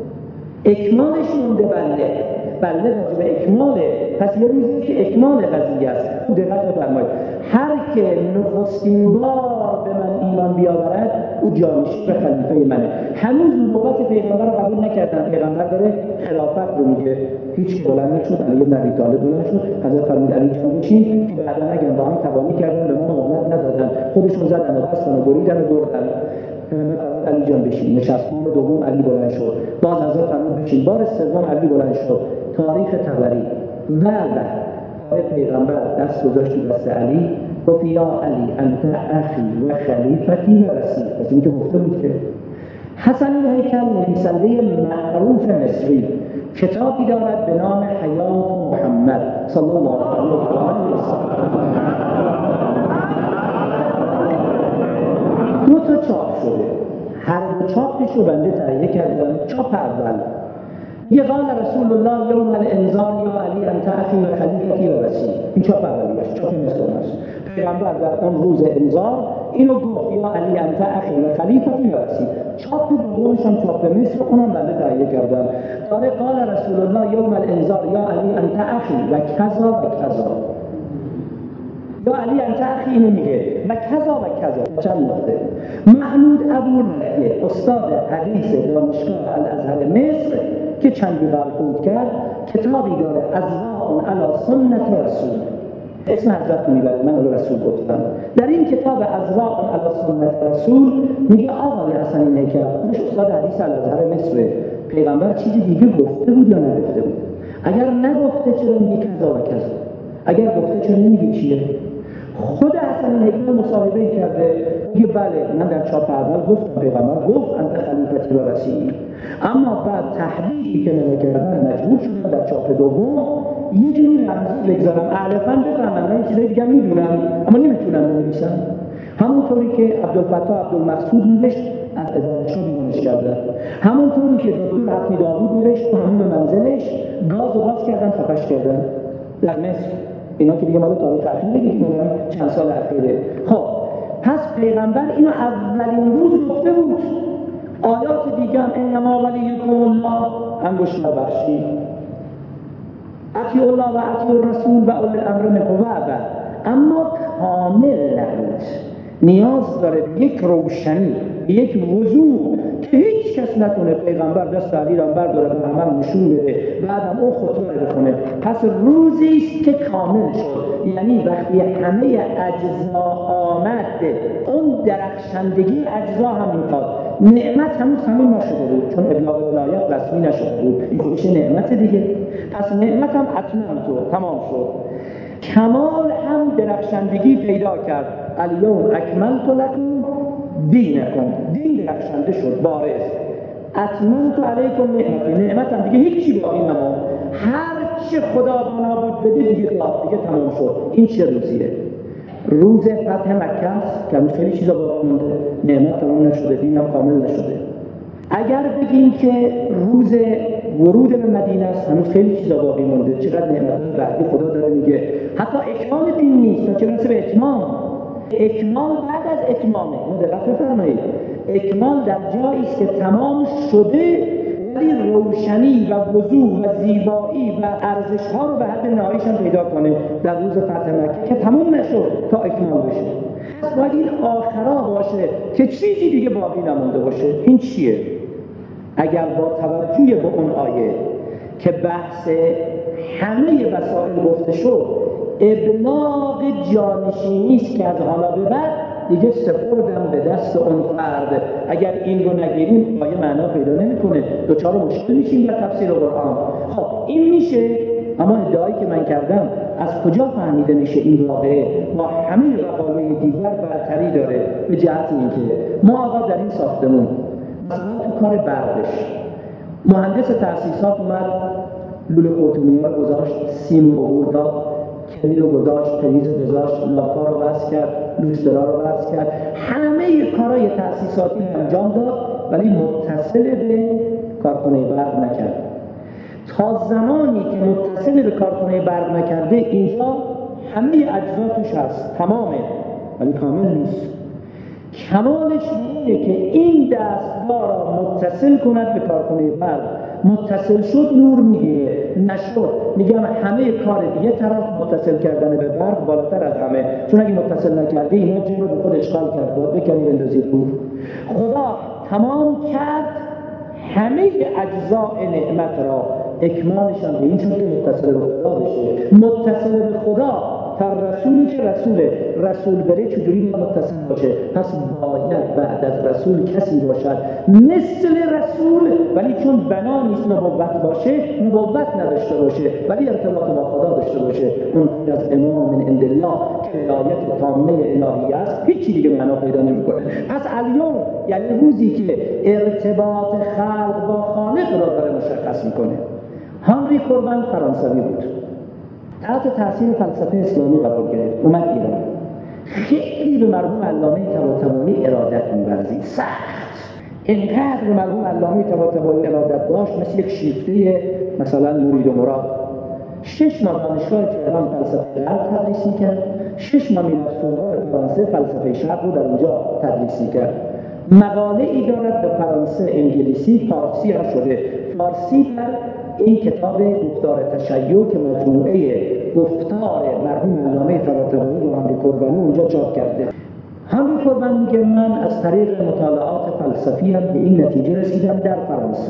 اکمالش مونده. بله بله راجع به اکماله، پس یه روزی که اکمال قضیه است. دقت بفرمایید، هر که نخستین بار به من ایمان بیاورد او جانشین و خلیفه منه. هنوز نبوت پیغمبر رو قبول نکردن. پیغمبر داره خلافت رو میگه، هیچ بلند نشد. علی بن ابی طالب بلند شد، حضرت فرمود علی جانشین، که بعدا نگن با هم توانی کردن، به ما مهلت ندادن، خودشون زدن و بستن و بریدن و بردن. علی جان بشین. نشست بار دوم علی بلند شد، باز حضرت فرمود بشین. بار سوم علی بلند شد. تاریخ طبری و و پیغمبر دست گذاشت تو دست علی، گفت یا علی انت اخی و خلیفتی و وصی. پس این که گفته بود که حسن الهیکل نویسنده معروف مصری کتابی دارد به نام حیات محمد صلی الله علیه و سلم. دو تا چاپ شده، هر دو چاپش رو بنده تهیه کردم. چاپ اول یه قال رسول الله یوم الانذار یا علی انت اخی و خلیفتی و وصی، این چاپ اولیش، چاپ مصر است. پیغمبر در اون روز انذار اینو گفت یا علی انت اخی و خلیفتی و وصی. چاپ دومش هم چاپ مصر، اونم بنده تهیه کردم. داره قال رسول الله یوم الانذار یا علی انت اخی و کذا و کذا. یا علی انت اخی اینو میگه و کذا و کذا. چند نقطه. محمود ابوالرحیه استاد حدیث دانشگاه الازهر مصر که چندی برخورد کرد، کتابی داره اضواء علی سنت رسول. اسم حضرت میبره، من رو رسول گفتم. در این کتاب اضواء علی سنت رسول میگه آقای حسن الهیکل خودش استاد حدیث الازهر مصر، پیغمبر چیزی دیگه گفته بود یا نگفته بود؟ اگر نگفته چرا میگه کذا و کذا؟ اگر گفته چرا نمیگه چیه؟ خود حسن حکمت مصاحبه کرده میگه بله من در چاپ اول گفتم پیغمبر گفت انت خلیفتی و رسیلی، اما بعد تحقیقی که نمی‌کردن مجبور شدم در چاپ دوم یه جوری رمزی بگذارم علفاً بفهمم. من چیزای دیگه میدونم اما نمیتونم بنویسم. همونطوری که عبدالفتاح عبدالمقصود نوشت از اداره‌شو بیرونش کردن، همونطوری که دکتر حتمی داوود نوشت تو همون منزلش گاز و باز کردن خفش کردن در مصر. اینا که دیگه مال تاریخ اخیر دیگه چند سال اخیره. خب پس پیغمبر اینو اولین روز گفته بود. آیات دیگه هم انما ولیکم الله انگشت بخشی اطیع الله و اطیع الرسول و اولی الامر منکم، اما کامل نبود. نیاز داره یک روشنی، یک وضوح که هیچ کس نتونه پیغمبر دست علی را برداره به عمل نشون بده بعدم اون خطبه رو بخونه. پس روزی است که کامل شد، یعنی وقتی همه اجزا آمد اون درخشندگی اجزا هم میخواد. نعمت هنوز تمام نشده بود چون ابلاغ ولایت رسمی نشده بود، این میشه نعمت دیگه. پس نعمت هم اتمام شد، تمام شد. کمال هم درخشندگی پیدا کرد. الیوم اکملت لکم دینکم، دین درخشنده شد، بارز. اتممت علیکم نعمتی، نعمت هم دیگه هیچی باقی نموند. هر چه خدا بنا بود بده دیگه داد، دیگه تمام شد. این چه روزیه؟ روز فتح مکه است که خیلی چیزا باقی مونده، نعمت تمام نشده، دین هم کامل نشده. اگر بگیم که روز ورود به مدینه است، هنوز خیلی چیزا باقی مونده. چقدر نعمت بعدی خدا داره میگه حتی اکمال دین نیست، چه برسه به اتمام. اکمال بعد از اتمامه. دقت بفرمایید، اکمال در جایی است که تمام شده ولی روشنی و وضوح و زیبایی و ارزش ها رو به حد نهاییش هم پیدا کنه در روز فتح مکه که تمام نشد تا اکمال بشه. پس باید این آخرا باشه که چیزی دیگه باقی نمونده باشه. این چیه؟ اگر با توجه به اون آیه که بحث همه وسایل گفته شد، ابلاغ جانشینی است که از حالا به بعد دیگه سپردم به دست اون فرد. اگر این رو نگیریم آیه معنا پیدا نمیکنه، دوچار مشکل میشیم در تفسیر قرآن. خب این میشه، اما ادعایی که من کردم از کجا فهمیده میشه این واقعه با همه وقایع دیگر برتری داره؟ به جهت اینکه ما آقا در این ساختمون مثلا تو کار برقش مهندس تأسیسات اومد لوله قرطونی رو گذاشت، سیم رو داد، کلی رو گذاشت، پریز رو گذاشت، لاپا رو وصل کرد، لوسترا رو وصل کرد، همه کارهای تأسیساتی انجام داد ولی متصل به کارخانه برق نکرد. تا زمانی که متصل به کارخانه برق نکرده اینجا همه اجزا توش هست، تمامه ولی کامل نیست. کمالش اینه که این دستگاه را متصل کند به کارخانه برق. متصل شد نور میگیره، نشد میگم همه کار دیگه طرف متصل کردن به برق بالاتر از همه، چون اگه متصل نکرده اینا جن رو به خود اشغال کرد، باید بکنی بندازی دور. خدا تمام کرد همه اجزاء نعمت را، اکمالشان به این چون که متصل به خدا بشه. متصل به خدا تا رسولی که رسوله، رسول بره چجوری متصل باشه؟ پس باید بعد از رسول کسی باشد مثل رسول ولی چون بنا نیست نبوت باشه، نبوت نداشته باشه ولی ارتباط با خدا داشته باشه. اون از امام من عند الله که ولایت تامه الهی است، هیچی دیگه معنا پیدا نمیکنه. پس الیوم یعنی روزی که ارتباط خلق با خالق را داره مشخص میکنه. هنری کوربن فرانسوی بود، تحت تاثیر فلسفه اسلامی قرار گرفت، اومد ایران. خیلی به مرحوم علامه طباطبایی ارادت می‌ورزید، سخت. اینقدر به مرحوم علامه طباطبایی ارادت داشت مثل یک شیفته مثلا مرید و مراد. شش ماه دانشگاه تهران فلسفه غرب تدریس می‌کرد، شش ماه میرفت فرانسه فلسفه شرق رو در اونجا تدریس می‌کرد. مقاله ای دارد به فرانسه، انگلیسی، فارسی هم شده. فارسی در این کتاب گفتار تشیع که مجموعه گفتار مرحوم علامه طباطبایی رو هنری کوربن اونجا چاپ کرده. هنری کوربن میگه من از طریق مطالعات فلسفی هم به این نتیجه رسیدم در فرانسه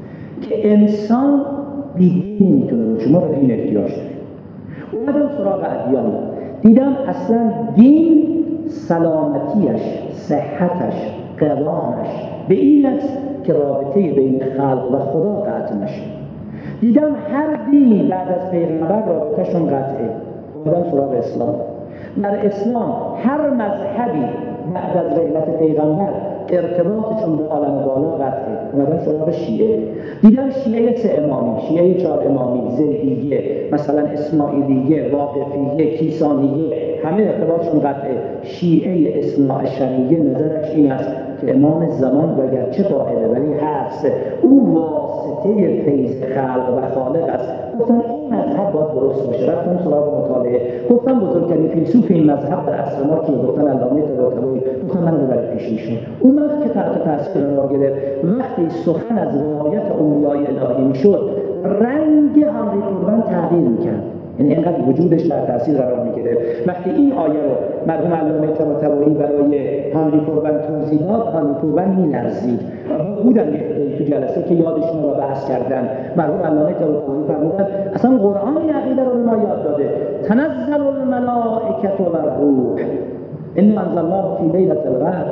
که انسان بی‌دین نمیتونه باشه، ما به دین احتیاج داریم. اومدم سراغ ادیان، دیدم اصلا دین سلامتیش، صحتش، قوامش به این است که رابطه بین خلق و خدا قطع نشه. دیدم هر دینی بعد از پیغمبر رابطه‌شون قطعه. اومدم سراغ اسلام. در اسلام هر مذهبی بعد از رحلت پیغمبر ارتباطشون به عالم بالا قطعه. اومدن سراغ شیعه، دیدن شیعه سه امامی، شیعه چهار امامی، زیدیه، مثلا اسماعیلیه، واقفیه، کیسانیه، همه ارتباطشون قطعه. شیعه اثناعشریه نظرش این است که امام زمان و اگرچه قائله ولی هست، او واسطه فیض خلق و خالق است. گفتن این مذهب باید درست باشه. رفتن سراغ مطالعه، گفتن بزرگترین فیلسوف این مذهب در عصر ما که گفتن علامه طباطبایی، گفتن من ببرید پیش ایشون. اومد که تحت تاثیر قرار گرفت. وقتی سخن از روایت اولیای الهی میشد، رنگ هنری پوربن تغییر میکرد، یعنی اینقدر وجودش در تاثیر قرار میگرفت. وقتی این آیه رو مرحوم علامه طباطبایی برای هنری پوربن توضیح داد، هنری پوربن میلرزید. بودن تو جلسه که یادشون رو بحث کردن، مرحوم علامه طباطبایی فرمودن اصلا قرآن این عقیده رو به ما یاد داده، تنزل الملائکه و الروح انا انزلناه فی لیلة القدر.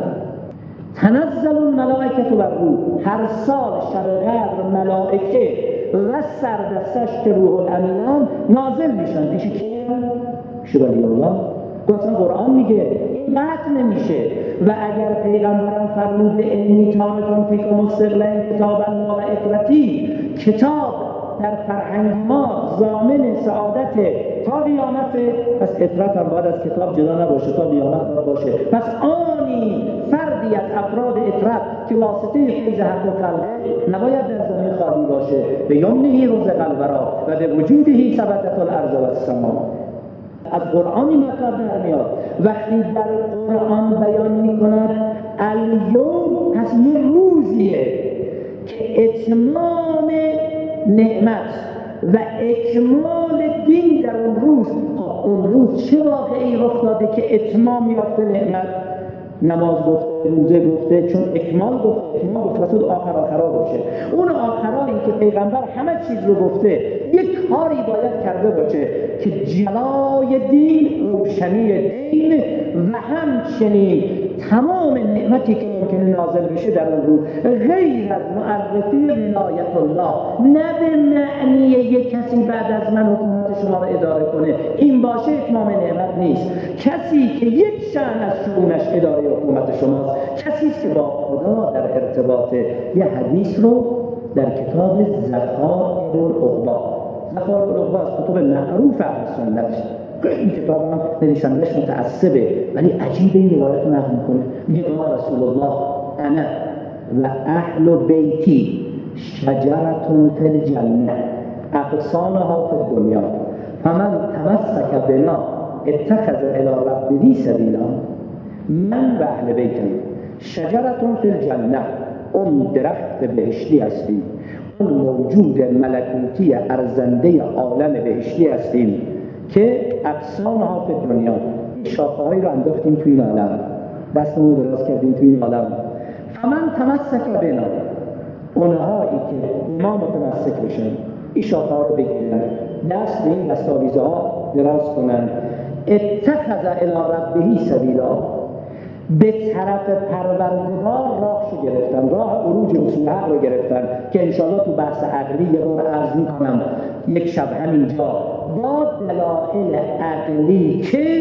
تنزل الملائکه و الروح، هر سال شب قدر ملائکه و سردستش که روح الامینان نازل میشن. پیش کیه؟ پیش ولی الله. گفتن قرآن میگه این قطع نمیشه. و اگر پیغمبرم فرموده انی تارکم فیکم الثقلین کتاب الله و اطرتی، کتاب در فرهنگ ما ضامن سعادت تا قیامت، پس اطرت هم باید از کتاب جدا نباشه، تا قیامت باشه. پس آنی فردی از افراد اطرت که واسطه فیض حق و خلقه نباید در زمین خالی باشه. به یمنه رزق الورا و به وجوده ثبتت الارض و السما. از قرآنی مطلب در میاد. وقتی در قرآن بیان میکند الیوم، پس یه روزیه که اتمام نعمت و اکمال دین در اون روز. اون روز چه واقعی رخ داده که اتمام یافته نعمت؟ نماز گفته، روزه گفته، چون اکمال گفته، اکمال گفته تو آخر آخرها باشه. اون آخرایی که پیغمبر همه چیز رو گفته، یک کاری باید کرده باشه که جلای دین، روشنی دین و همچنین تمام نعمتی که ممکنه نازل بشه در اون روز، غیر از معرفی ولایت الله، نه به معنی یک کسی بعد از من حکومت شما رو اداره کنه، این باشه اتمام نعمت نیست. کسی که یک شأن از شؤونش اداره حکومت شماست، کسی که با خدا در ارتباطه. یه حدیث رو در کتاب ذخائر العقبا، ذخائر العقبا از کتب معروف اهل سنت، این کتاب هم نویسنده‌اش متعصبه ولی عجیبه این روایت نقل میکنه. میگه رسول الله انا و اهل بیتی شجرة فی الجنه اغصانها فی الدنیا فمن تمسک بنا اتخذ الی ربه سبیلا. من و اهل بیتم شجرة فی الجنه، اون درخت بهشتی هستیم، اون موجود ملکوتی ارزنده عالم بهشتی هستیم که اغصانها فی الدنیا، شاخه‌هایی رو انداختیم توی این عالم، دستمون رو دراز کردیم توی این عالم. فمن تمسک بنا، اونهایی که ما متمسک بشن، این شاخه‌ها رو بگیرن، دست به این دستاویزها دراز کنن، اتخذ الی ربه سبیلا، به طرف پروردگار راهشو گرفتن، راه عروج اصول حق رو گرفتن که انشاءالله تو بحث عقلی یه بار عرض میکنم یک شب همینجا، با دلائل عقلی که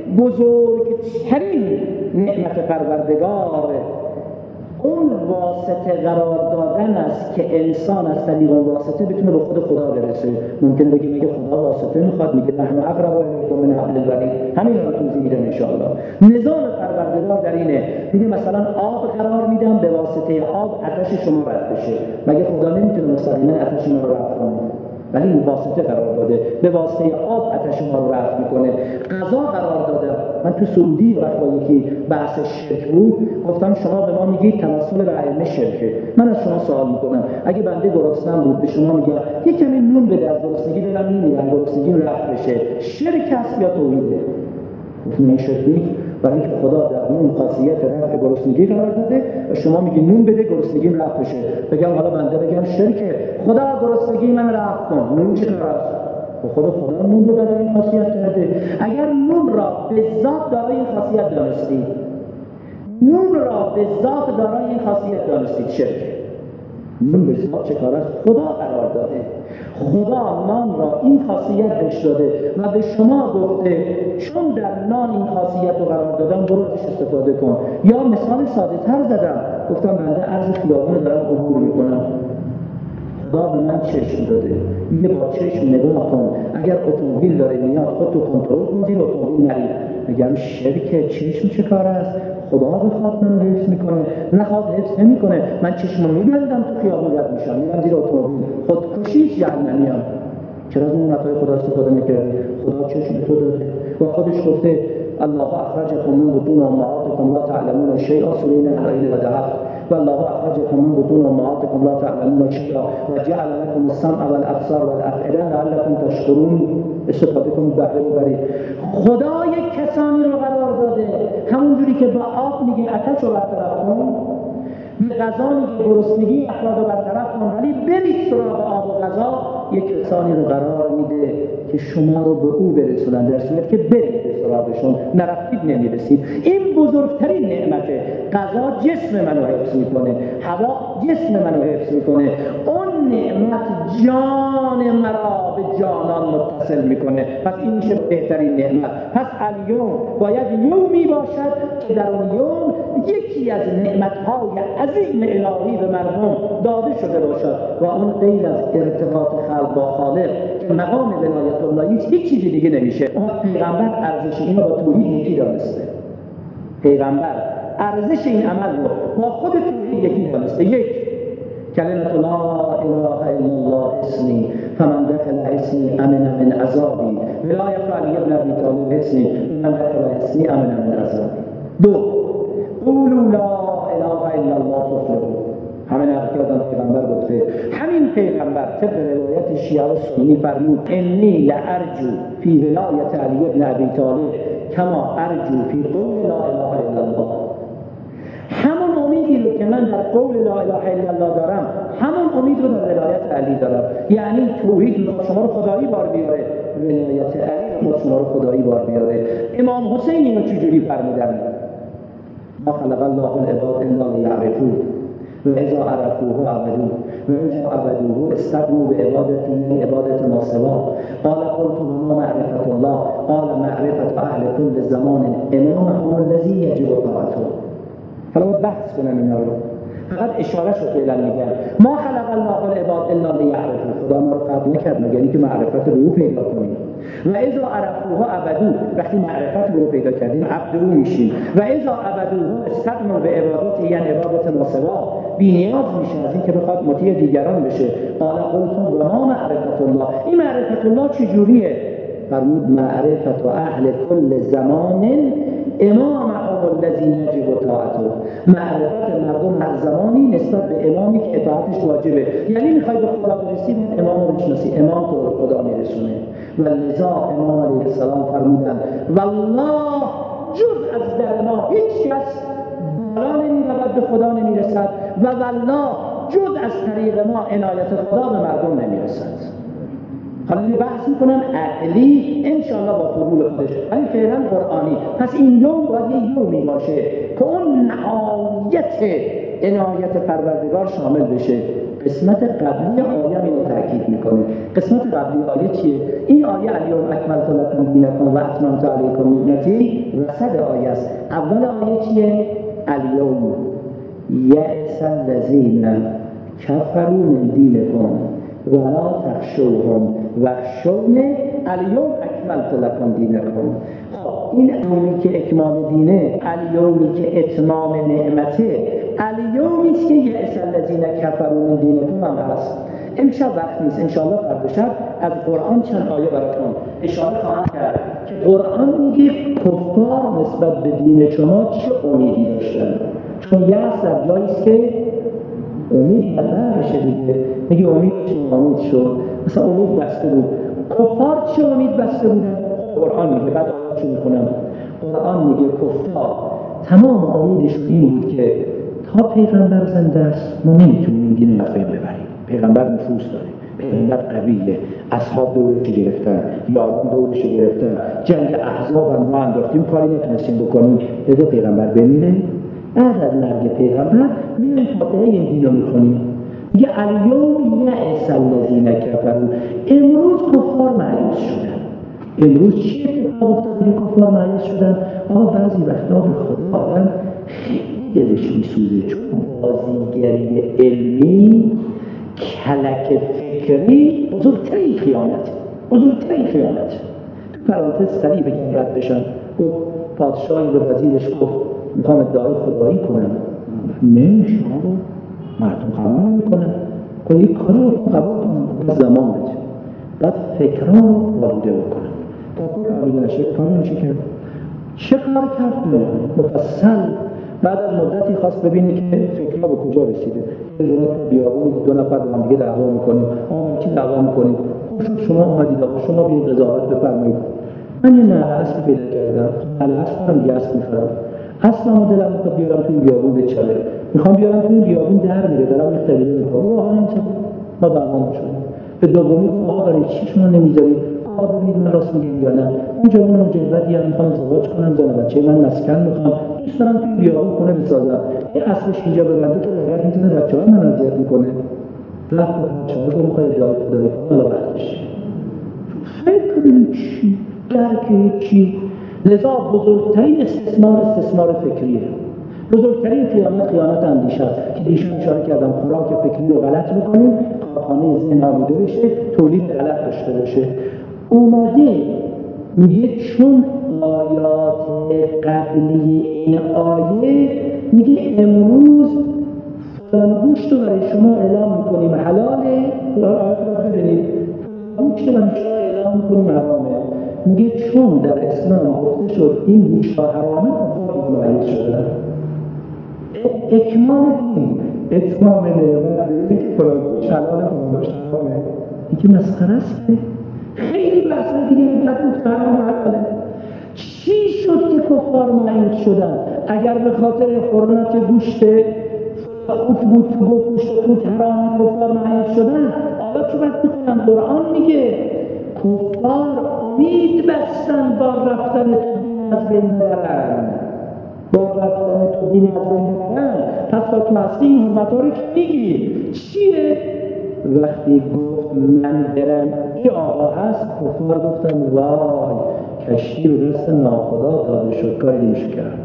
بزرگترین نعمت پروردگار اون واسطه قرار دادن است که انسان از طریق اون واسطه بتونه به خود خدا برسه. ممکن بگه میگه خدا واسطه میخواد، میگه نحن اقرب الیکم من حبل الورید، همین رو توضیح میدم ان شاء الله. نظام پروردگار در اینه، میگه مثلا آب قرار میدم، به واسطه آب آتش شما رد بشه. مگه خدا نمیتونه مستقیما آتش ما رو رد کنه؟ ولی این واسطه قرار داده، به واسطه آب آتش ما رو رفع میکنه. غذا قرار داده. من تو سعودی وقت با یکی بحث شرک بود، گفتم شما به ما میگید توسل به ائمه شرکه. من از شما سوال میکنم، اگه بنده گرسنه‌ام بود به شما میگم یه کمی نون بده، از گرسنگی دلم نمیگیرم، گرسنگی رفع بشه، شرک است یا توحیده؟ گفتم این شرک نیست، برای اینکه خدا در نون خاصیت رفع گرسنگی قرار داده و شما میگی نون بده گرسنگی رفع بشه. بگم حالا بنده بگم شرکه، خدا گرسنگی من رفع کن، نون چه کار است؟ خدا خدا نون رو برای این خاصیت کرده. اگر نون را به ذات دارای این خاصیت دانستید، نون را به ذات دارای این خاصیت دانستید، شرک. نون به ذات چه کار است؟ خدا قرار داده. خدا نان را این خاصیت بهش داده و به شما گفته چون در نان این خاصیت رو قرار دادم برو ازش استفاده کن. یا مثال ساده تر زدم، گفتم بنده عرض خیابون دارم عبور میکنم، خدا به من چشم داده، میگه با چشم نگاه کن، اگر اتومبیل داره میاد خودتو کنترل کن زیر اتومبیل نری. میگم شرک چشم چه کار است؟ خدا بخواد منو حفظ میکنه، نخواد حفظ نمیکنه. من چشمو میبندم تو خیابون رد میشم میرم زیر اتومبیل، خودکشی جهنمیام. چرا از اون نتایج خدا استفاده میکرد؟ خدا چشم تو داده و خودش گفته الله اخرجکم من بطون امهاتکم لا تعلمون شیئا سوره نحل و دهر والله اخرجکم من بطون امهاتکم لا تعلمون شیئا و جعل لكم السمع والابصار والافئده لعلكم تشکرون. استفاده کنید بهره ببرید. خدا یک کسانی رو قرار داده، همونجوری که با آب میگه آتش رو برطرف کن، به غذا میگه گرسنگی افراد رو برطرف کن، ولی برید سراغ آب و غذا یک کسانی رو قرار میده که شما رو به او برسونن، در صورت که برید به سراغشون، نرفتید نمیرسید. این بزرگترین نعمته. غذا جسم منو حفظ میکنه، هوا جسم منو حفظ میکنه، اون نعمت جان مرا به جانان متصل میکنه. پس این میشه بهترین نعمت. پس الیوم باید یومی باشد که در اون یوم یکی از نعمتهای عظیم الهی به مردم داده شده باشد و اون غیر از ارتباط خلق با خالق که مقام ولایت اللهی هیچ چیزی دیگه نمیشه. اون پیغمبر ارزش اینو با توحید یکی دانسته. پیغمبر ارزش این عمل رو با خود توحید یکی دانسته. یک کلمت لا اله الا الله اسمی فمن دخل اسمی امن من عذابی ولایت علی ابن ابی طالب اسمی من دخل اسمی امن من عذابی. دو قولوا لا اله الا الله تفلحون. همین حرفی آدم پیغمبر گفته. همین پیغمبر طبق روایت شیعه و سنی فرمود انی لارجو فی ولایت علی ابن ابی طالب کما ارجو فی قول لا اله الا الله. همون امیدی رو که من در قول لا اله الا الله دارم، همون امید رو در ولایت علی دارم. یعنی توحید رو شما رو خدایی بار بیاره، ولایت علی رو شما رو خدایی بار بیاره. امام حسین اینو چجوری فرمودن؟ ما خلق الله العباد الا لیعرفوه و اذا عرفوه عبدوه و اذا عبدوه استغنوا بعبادته عبادت ما سواه. قال قلت وما معرفة الله؟ قال معرفة اهل كل زمان امامهم الذي يجب طاعته. حالا باید بحث کنم اینا رو، فقط اشاره شد فعلا میگن ما خلق الله العباد الا لیعرفوه. خدا ما رو خلق نکرد مگر اینکه معرفت رو پیدا کنیم. و اذا عرفوه عبدوه، وقتی معرفت رو پیدا کردیم عبد او میشیم. و اذا عبدوه استغنوا بعبادته، یعنی عبادت ما سوا، بی‌نیاز میشه از اینکه بخواد مطیع دیگران بشه. قال قلت و ما معرفت الله؟ این معرفت الله چجوریه؟ فرمود معرفت اهل کل زمان امامهم الذی یجب طاعته. معرفت مردم هر زمانی نسبت به امامی که اطاعتش واجبه. یعنی میخوای به خدا برسی، امام رو بشناسی، امام تو به خدا میرسونه. و لذا امام علیه السلام فرمودن والله جز از در ما هیچ کس بالا نمیرود به خدا نمیرسد و والله جز از طریق ما عنایت خدا به مردم نمیرسد. حالا بحث میکنن عقلی انشاءالله با فضول خودش، ولی فعلا قرآنی. پس این یوم باید یه یومی باشه که اون نهایت عنایت پروردگار شامل بشه. قسمت قبلی آیه اینو تاکید میکنه. قسمت قبلی آیه چیه؟ این آیه الیوم اکملت لکم دینکم و اتممت علیکم نعمتی وسط آیه است. اول آیه چیه؟ الیوم یأس الذین کفروا من دینکم ولا تخشوهم واخشونی الیوم اکملت لکم دینکم. این الیومی که اکمال دینه، الیومی که اتمام نعمته، الیومی که یأس الذین کفروا من دینکم هم هست. امشب وقت نیست، انشاءالله فردا شب از قرآن چند آیه براتون اشاره خواهم کرد که قرآن میگه کفار نسبت به دین شما چه امیدی داشتن. چون یأس در جایی است که امید مطرح بشه دیگه. میگه امید چه امید شد، مثلا امید بسته بود. کفار چه امید بسته بودن؟ قرآن میگه، بعد آیاتشو میخونم. قرآن میگه کفار تمام امیدشون این بود که تا پیغمبر زنده است ما نمیتونیم دین از بین ببریم. پیغمبر نفوذ داره، پیغمبر قویه، اصحاب دورش گرفتن، یاران دورش گرفتن، جنگ احزاب هم ما انداختیم، کاری نتونستیم بکنیم. لذا پیغمبر بمیره، بعد از مرگ پیغمبر میریم فاتحه این دین رو میخونیم. میگه الیوم یئس الذین کفروا، امروز کفار مایوس شدن. امروز چی اتفاق افتاد که کفار مایوس شدن؟ آقا بعضی وقتا به خدا آدم خیلی دلش میسوزه، چون بازیگری علمی، کلک فکری بزرگترین خیانت، بزرگترین خیانت. تو پرانتز سریع بگیم رد بشن. گفت پادشاهی به وزیرش گفت میخوام ادعای خدایی کنم. نمیشه آقا، مردم قبول نمیکنن. گفت یک کاری رو قبول کنم، زمان بده، بعد فکرها رو والوده بکنم. تا فکر آلوده نشه کار نمیشه کرد. چه کار کرد؟ مفصل بعد از مدتی خواست ببینی که فکرها به کجا رسیده. دولت بیابون دو نفر با هم دیگه دعوا میکنیم. آقا چی دعوا میکنیم؟ خب شما اومدید آقا شما بیاید قضاوت بفرمایید. من یه نعل اسب پیدا کردم، نعل اسب هم دیگه اسب میخرم. اصلا دلم میخواد بیارم توی بیابون بچره، میخوام بیارم توی بیابون در میره، دارم یه خریده میکنم. آقا اینجا ما درمان شدیم. به دومی گفت آقا برای چی شما نمیذارید؟ آقا ببینید من راست میگم یا نه؟ اونجا اونم جلوت یا میخوام ازدواج کنم، زن بچه من مسکن میخوام، دوست دارم توی بیابون خونه بسازم. یه اسبش اینجا ببنده که لغت میتونه بچه‌ها من اذیت میکنه. رفت بچه‌ها رو میخواد ادعای خدایی کنه، حالا وقتش. فکر چی؟ درک چی؟ لذا بزرگترین استثمار استثمار فکریه. بزرگترین خیانت خیانت اندیشه است که دیشان اشاره کردم. خوراک فکری رو غلط میکنیم، کارخانه ذهن آلوده بشه، تولید غلط داشته باشه. اومده میگه چون آیات قبلی این آیه میگه امروز فلان گوشت رو برای شما اعلام میکنیم حلاله، آیات رو ببینید، گوشت رو برای شما اعلام میکنیم حرامه. میگه چون در اسلام گفته شد این گوشت حرامه، کفار مایوس شدن. اکمال دین، اتمام نعمت، میگه که فلان گوشت حلاله، فلان گوشت حرامه. این که مسخره است. خیلی بحث دیگه این گفت حرام حلاله. چی شد که کفار مایوس شدن؟ اگر به خاطر حرمت گوشت اوت بود تو گوشت اوت حرام کفار مایوس شدن، حالا چه وقت میکنن؟ قرآن میگه کفار امید بستن با رفتن تو از بین برن، با رفتن تو دین از بین برن. پس تا تو هستی این حرمت ها رو که میگی چیه؟ وقتی گفت من برم این آقا هست، کفار گفتن وای کشتی رو دست ناخدا داده شد، کاری نمیشه کرد.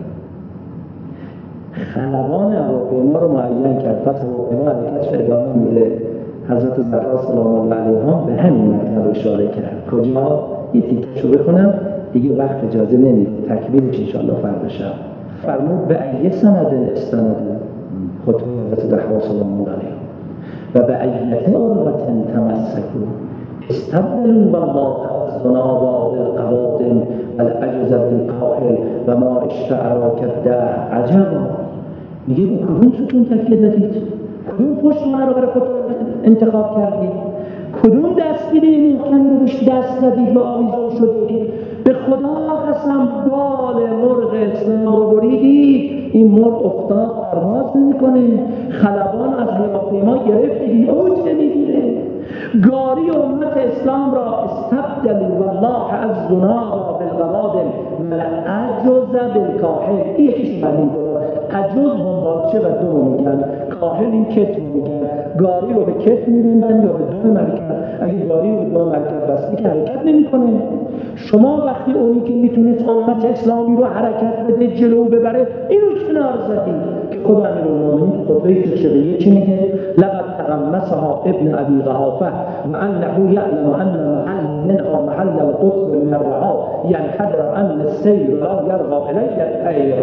خلبان هواپیما رو معین کرد، پس هواپیما حرکتش ادامه میده. حضرت زهرا سلام الله علیها به همین مطلب اشاره کرد. کجا؟ یه تیکشو بخونم دیگه وقت اجازه نمیده، تکمیلش انشاءالله فردا شب. فرمود به ای سند استند خطبه حضرت زهرا سلام الله علیها و به ایت عروة تمسکوا استبدلوا بالله الزنا بالقوادم والعجز بالکاهل و ما اشتعراک الدهر عجبا. میگه به کدوم ستون تکیه دادید؟ کدوم پشتوانه رو برای خود انتخاب کردید؟ کدوم دستگیری محکمی رو بهش دست زدید و آویزان شدید؟ به خدا قسم بال مرغ اسلام رو بریدید، این مرغ افتاد پرواز نمی‌کنه. خلبان از هواپیما گرفتید، اوج نمیگیره. گاری امت اسلام را استبدلوا والله الزنا بالقوادم والعجز بالکاهل. این یکیش معنی داره. عجز همبارچه و دو میگن، کاهل این کت میگن. گاری رو به کت میبندن یا به دو مرکب. اگه گاری رو به دو مرکب بستی که حرکت نمی‌کنه. شما وقتی اونی که میتونست امت اسلامی رو حرکت بده جلو ببره اینو کنار زدید. که خدا امیرالمومنین خطبه فقهیه چی میگه؟ لقد تغمسها ابن ابی قحافه و انه یعلم ان محل منها محل القدس من الرعا ينحدر ان السیر لا یرغى الی الطیر.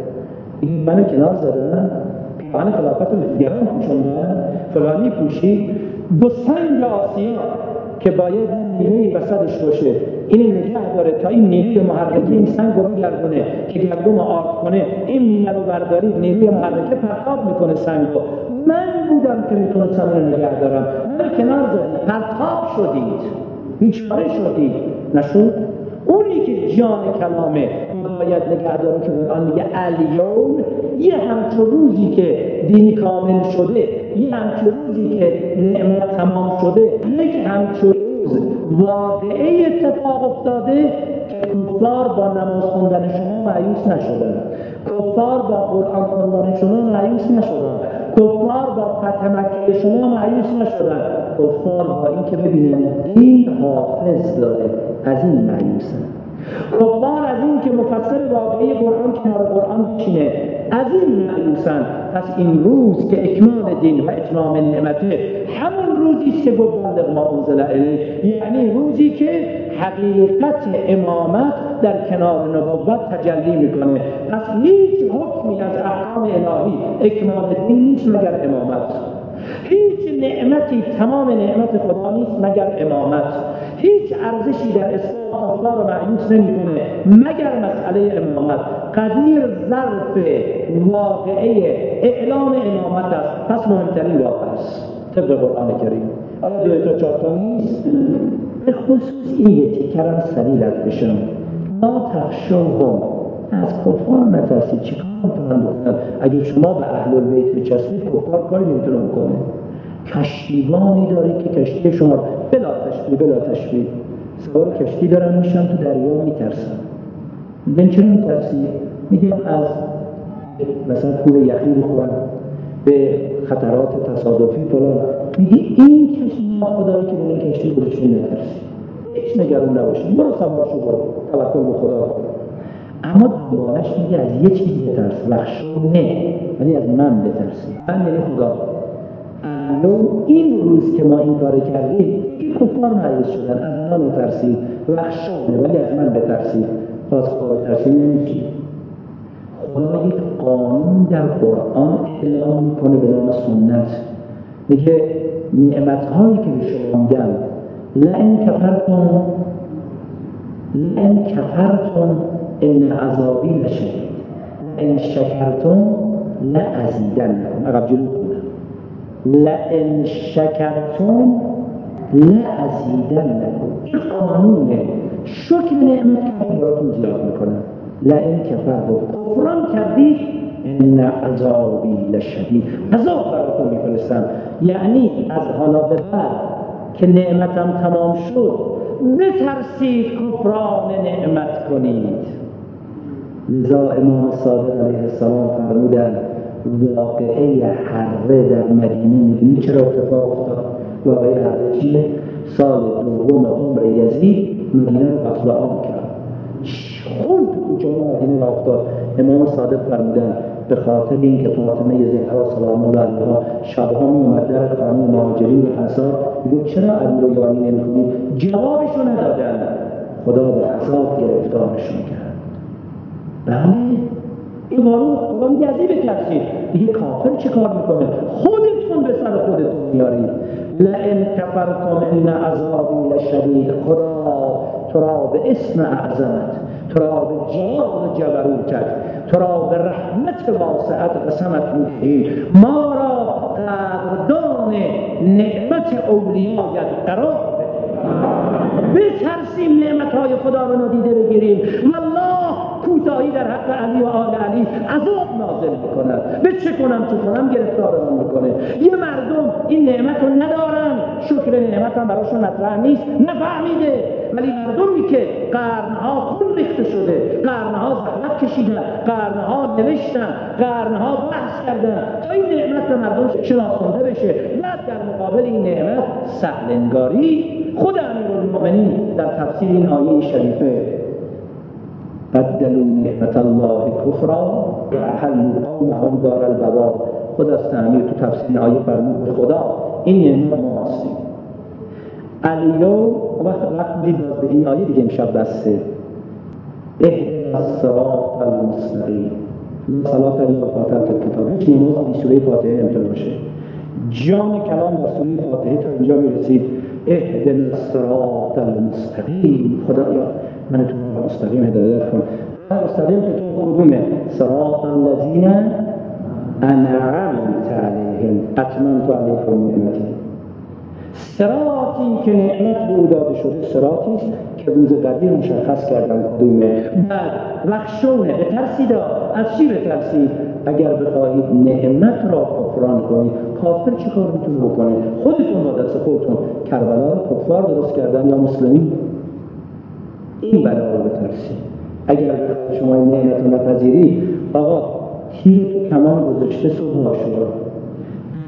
این منو کنار زدن، من خلافت رو دیگران پوشوندن، فلانی پوشید. دو سنگ آسیا که باید نیروی وسطش باشه، این نگه داره تا این نیروی محرکه این سنگ رو بگردونه که گردون آرد کنه. این مینه رو بردارید، نیروی محرکه پرتاب میکنه سنگ رو. من بودم که میتونستم رو نگه دارم، من کنار زدید، پرتاب شدید، بیچاره شدید. نشد؟ اونی که جان کلامه باید نگه داره که قرآن میگه الیوم، یه همچون روزی که دین کامل شده، یه همچون روزی که نعمت تمام شده، یک همچون روز واقعه اتفاق افتاده که کفار با نماز خوندن شما مایوس نشدن، کفار با قرآن خوندن شما مایوس نشدن، کفار با فتح مکه شما مایوس نشدن، کفار با این که ببینن این حافظ داره از این مایوسن، کفار از این که مفسر واقعی قرآن کنار قرآن بشینه از این مایوسن. پس این روز که اکمال دین و اتمام نعمته همون روزی است که گفت بلغ ما انزل الیک، یعنی روزی که حقیقت امامت در کنار نبوت تجلی میکنه. پس هیچ حکمی از احکام الهی اکمال دین نیست مگر امامت، هیچ نعمتی تمام نعمت خدا نیست مگر امامت، هیچ ارزشی در اسلام خدا رو مایوس نمیکنه مگر مسئله امامت. قدیر ظرف واقعه اعلام امامت است، پس مهمترین واقع است طبق قرآن کریم. آیا دوی تا چهار تا نیست؟ به خصوص این یکی کرم سریع رد بشم، ما تخشوهم، از کفار نترسید. چی کار میتونن بکنن؟ اگر شما به اهل البیت بچسبید کفار کاری نمیتونه بکنه. کشتیبانی دارید که کشتی شما بلا تشبیه بلا تشبیه سوار کشتی دارن میشن تو دریا میترسن. میگن چرا میترسی؟ میگن از مثلا کوه یخی بخورن، به خطرات تصادفی فلان. میگی این کشتی ما خدایی که به این کشتی بودش نترسی، هیچ نگران نباشید، برو سوار شو، برو توکل به خدا. اما دنبالش میگه از یه چیزی بترس، وخشو نه، ولی از من بترسی. من یعنی خدا. الان این روز که ما این کار کردیم کفار مایوس شدن، از من بترسید، وخشو نه، ولی از من بترسید. باز خدا ترسید نمیشید. خدا یک قانون در قرآن اعلام میکنه به نام سنت، میگه نعمت‌هایی که به شما میگم لئن کفرتم لئن کفرتم ان عذابی لشدید لئن شکرتم لازیدنکم. عقب جلو خوندم لئن شکرتم لازیدنکم. این قانونه، شکر نعمت که براتون زیاد میکنه. لئن کفرتم، کفران کردید ان عذابی لشدید، عذاب براتون میفرستم. یعنی از حالا به بعد که نعمتم تمام شد بترسید کفران نعمت کنید. لذا امام صادق علیه السلام فرمودن واقعه حره در مدینه، میدونی چرا اتفاق افتاد؟ واقعه حره چیه؟ سال دوم عمر یزید مدینه رو قتل عام کرد، خون تو کوچه مدینه را افتاد. امام صادق فرمودن به خاطر اینکه فاطمه زهرا سلام الله علیها شبها میومد در خانه مهاجرین و انصار، میگه چرا علی رو یاری نمی‌کنید؟ جوابشو ندادن، خدا به عذاب گرفتارشون کرد. بله این قانون خدا میگه از این بترسید. دیگه کافر چه کار میکنه؟ خودتون به سر خودتون میارید. لئن کفرتم ان عذابی لشدید. خدا تو را به اسم اعظمت، تو را به جلال جبروتت، تو را به رحمت واسعت قسمت میدهید. ما را قدردان نعمت اولیایت قرار بده. بترسیم نعمتهای خدا رو نادیده بگیریم. والله کوتاهی در حق علی و آل علی عذاب نازل میکند. به چه کنم چه کنم گرفتارمون میکنه. یه مردم این نعمت رو ندارن، شکر نعمت هم براشون مطرح نیست، نفهمیده. ولی مردمی که قرنها خون ریخته شده، قرنها زحمت کشیدن، قرنها نوشتن، قرنها بحث کردن تا این نعمت به مردم شناسانده بشه، بعد در مقابل این نعمت سهل انگاری. خود امیرالمؤمنین در تفسیر این آیه شریفه بدلوا نعمت الله کفرا و احلوا قومهم دار البوار، خود از تعمیر تو تفسیر آیه فرمود به خدا این نعمت ما هستیم. علیو وقت دید به این آیه دیگه امشب بسته اهدنا الصراط المستقیم. صلات الله فاتحه کتاب هیچ نمازی سوره فاتحه نمیتونه باشه. جان کلام در سوره فاتحه تا اینجا میرسید اهدنا الصراط المستقیم. خدایا من تو راه مستقیم هدایت کن. راه مستقیم که تو کدومه؟ صراط الذین انعمت علیهم اتممت علیهم نعمتی. صراطی که نعمت به او داده شده صراطی است که روز قدیر مشخص کردن کدومه. بعد وخشونه، بترسید. از چی بترسید؟ اگر بخواهید نعمت را کفران کنید، کافر چی کار میتونه بکنه؟ خودتون با دست خودتون کربلا را کفار درست کردن یا مسلمین. این بلا رو بترسید. اگر شما این نعمت رو نپذیرید، آقا تیر تو کمان گذاشته صبح آشورا،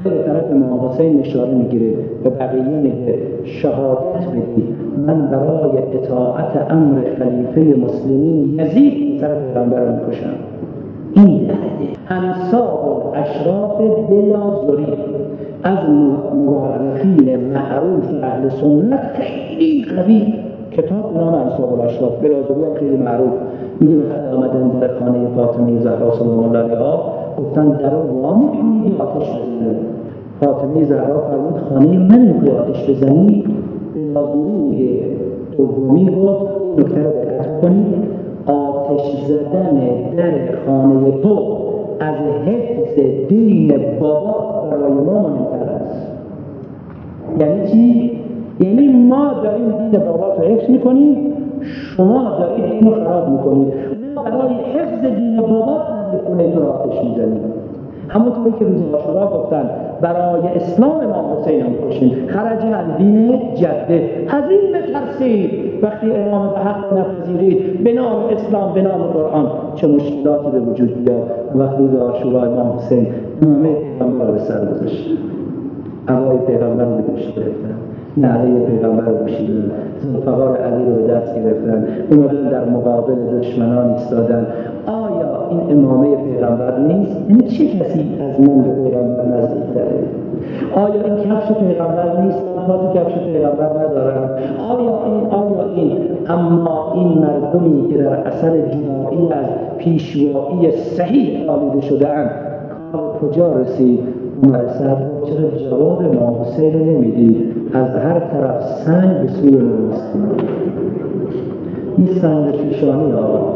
به طرف امام حسین اشاره میگیره به بقیه میگه شهادت بدید من برای اطاعت امر خلیفه مسلمین یزید طرف پیغمبر میکشم. این درده انصاب اشراف بلازوری از مورخین معروف اهل سنت خیلی قوی کتاب نام انصاب الاشراف بلازوری هم خیلی معروف میگه آمدن در خانه فاطمه زهرا سلام الله علیها گفتن در رو وامی کنید آتش بزنید. فاطمه زهرا فرمود خانه من میگه آتش بزنید. بلازوری دومی گفت نکته رو دقت کنید آتش زدن در خانه تو از حفظ دین بابا برای ما مهمتر است. یعنی چی؟ یعنی ما داریم دین بابا رو حفظ میکنیم شما دارید دین رو خراب میکنید. ما برای حفظ دین بابا خونه تو آتش میزنیم. همونطوری که روز عاشورا گفتن برای اسلام امام حسین هم کشیم خرج عن دین جده. از این بترسید وقتی امام به حق نپذیرید به نام اسلام به نام قرآن چه مشکلاتی به وجود بیاد. وقتی روز عاشورا امام حسین امام پیغمبر به سر گذاشت عبای پیغمبر رو بهش گرفتن نعره پیغمبر رو پوشیدن ذوالفقار علی رو به دست گرفتن اومدن در مقابل دشمنان ایستادن. آیا این امامه پیغمبر نیست؟ این چه کسی از من به پیغمبر نزدیک‌تره؟ آیا این کفش پیغمبر نیست؟ من پا کفش پیغمبر ندارم. آیا این آیا این اما این مردمی که در اثر جنایی از پیشوایی صحیح آلوده شده‌اند کجا رسید؟ عمر سعد چرا جواب امام حسین رو نمیدید؟ از هر طرف سنگ به سوی مسلم. این سنگ پیشانی آقا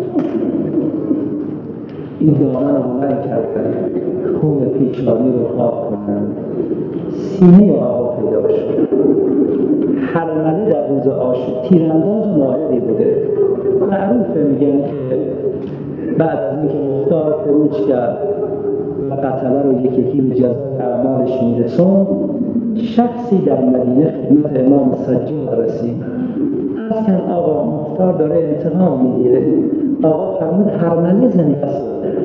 این دامن رو بلند کردن خون پیشانی رو خاک کنن سینه آقا پیدا شد. حرمله در روز عاشورا تیرانداز ماهری بوده. معروفه میگن که بعد از اینکه مختار خروج کرد و قتله رو یکی یکی به جزای اعمالش میرسون شخصی در مدینه خدمت امام سجاد رسید. از کن آقا مختار داره انتقام میگیره. آقا فرمود حرمله زنی است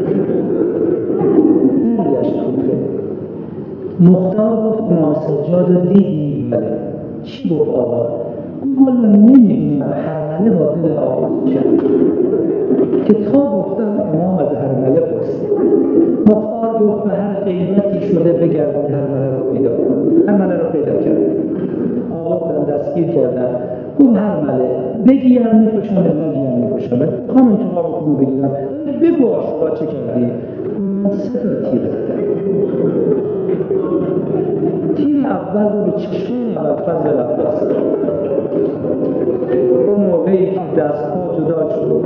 نریش خوبه. مختار گفت امام سجاد رو دیدی؟ بله. چی گفت آقا؟ والا نمیدونم حرمله با دل آقا کرد که تا گفتم امام از حرمله پرسید. مختار گفت به هر قیمتی شده بگردید حرمله رو پیدا کنید. حرمله رو پیدا کرد. آقا برم دستگیر کردن گفت حرمله بگی هم میکشم بگی هم میکشم خواهم انتقام کنو بگیرم بگو عاشورا چه کردی؟ من سه تا تیر زدم. تیر اول رو به چشم ابوالفضل عباسی اون موقعی که دست‌ها جدا شد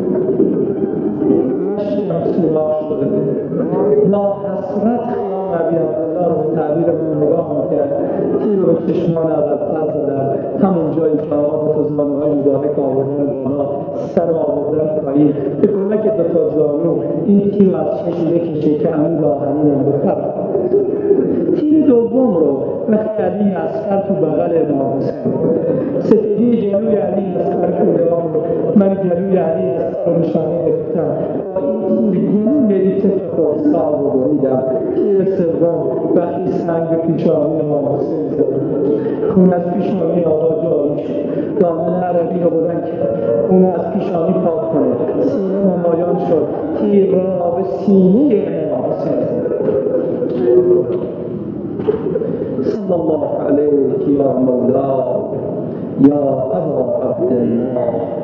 مشتم سوراخ شده با حسرت خیام ابی عبدالله رو به تعبیر من نگاه میکرد. تیر رو به چشمان ابوالفضل زدم همون جایی که آقا دو تا زانوهای مبارک آوردن بالا سر آوردن پایین به کمک دو تا زانو این تیر رو از چشم بکشه که امیر آهنینم بخر. تیر دوم رو وقتی علی اصغر تو بغل امام حسین سفیدی جلوی علی اصغر شده من جلوی علی اصغر رو نشانه گرفتم این تیر گلو میری طفل خورسا رو بریدم. تیر سوم وقتی سنگ به پیشانی امام حسین زد خون از پیشانی آقا جاری شد. دامن عربی رو بلند کرد خون از پیشانی پاک کنه سینه نمایان شد. تیر را به سینه امام حسین زد. صلی الله علیک یا مولا یا ابا عبدالله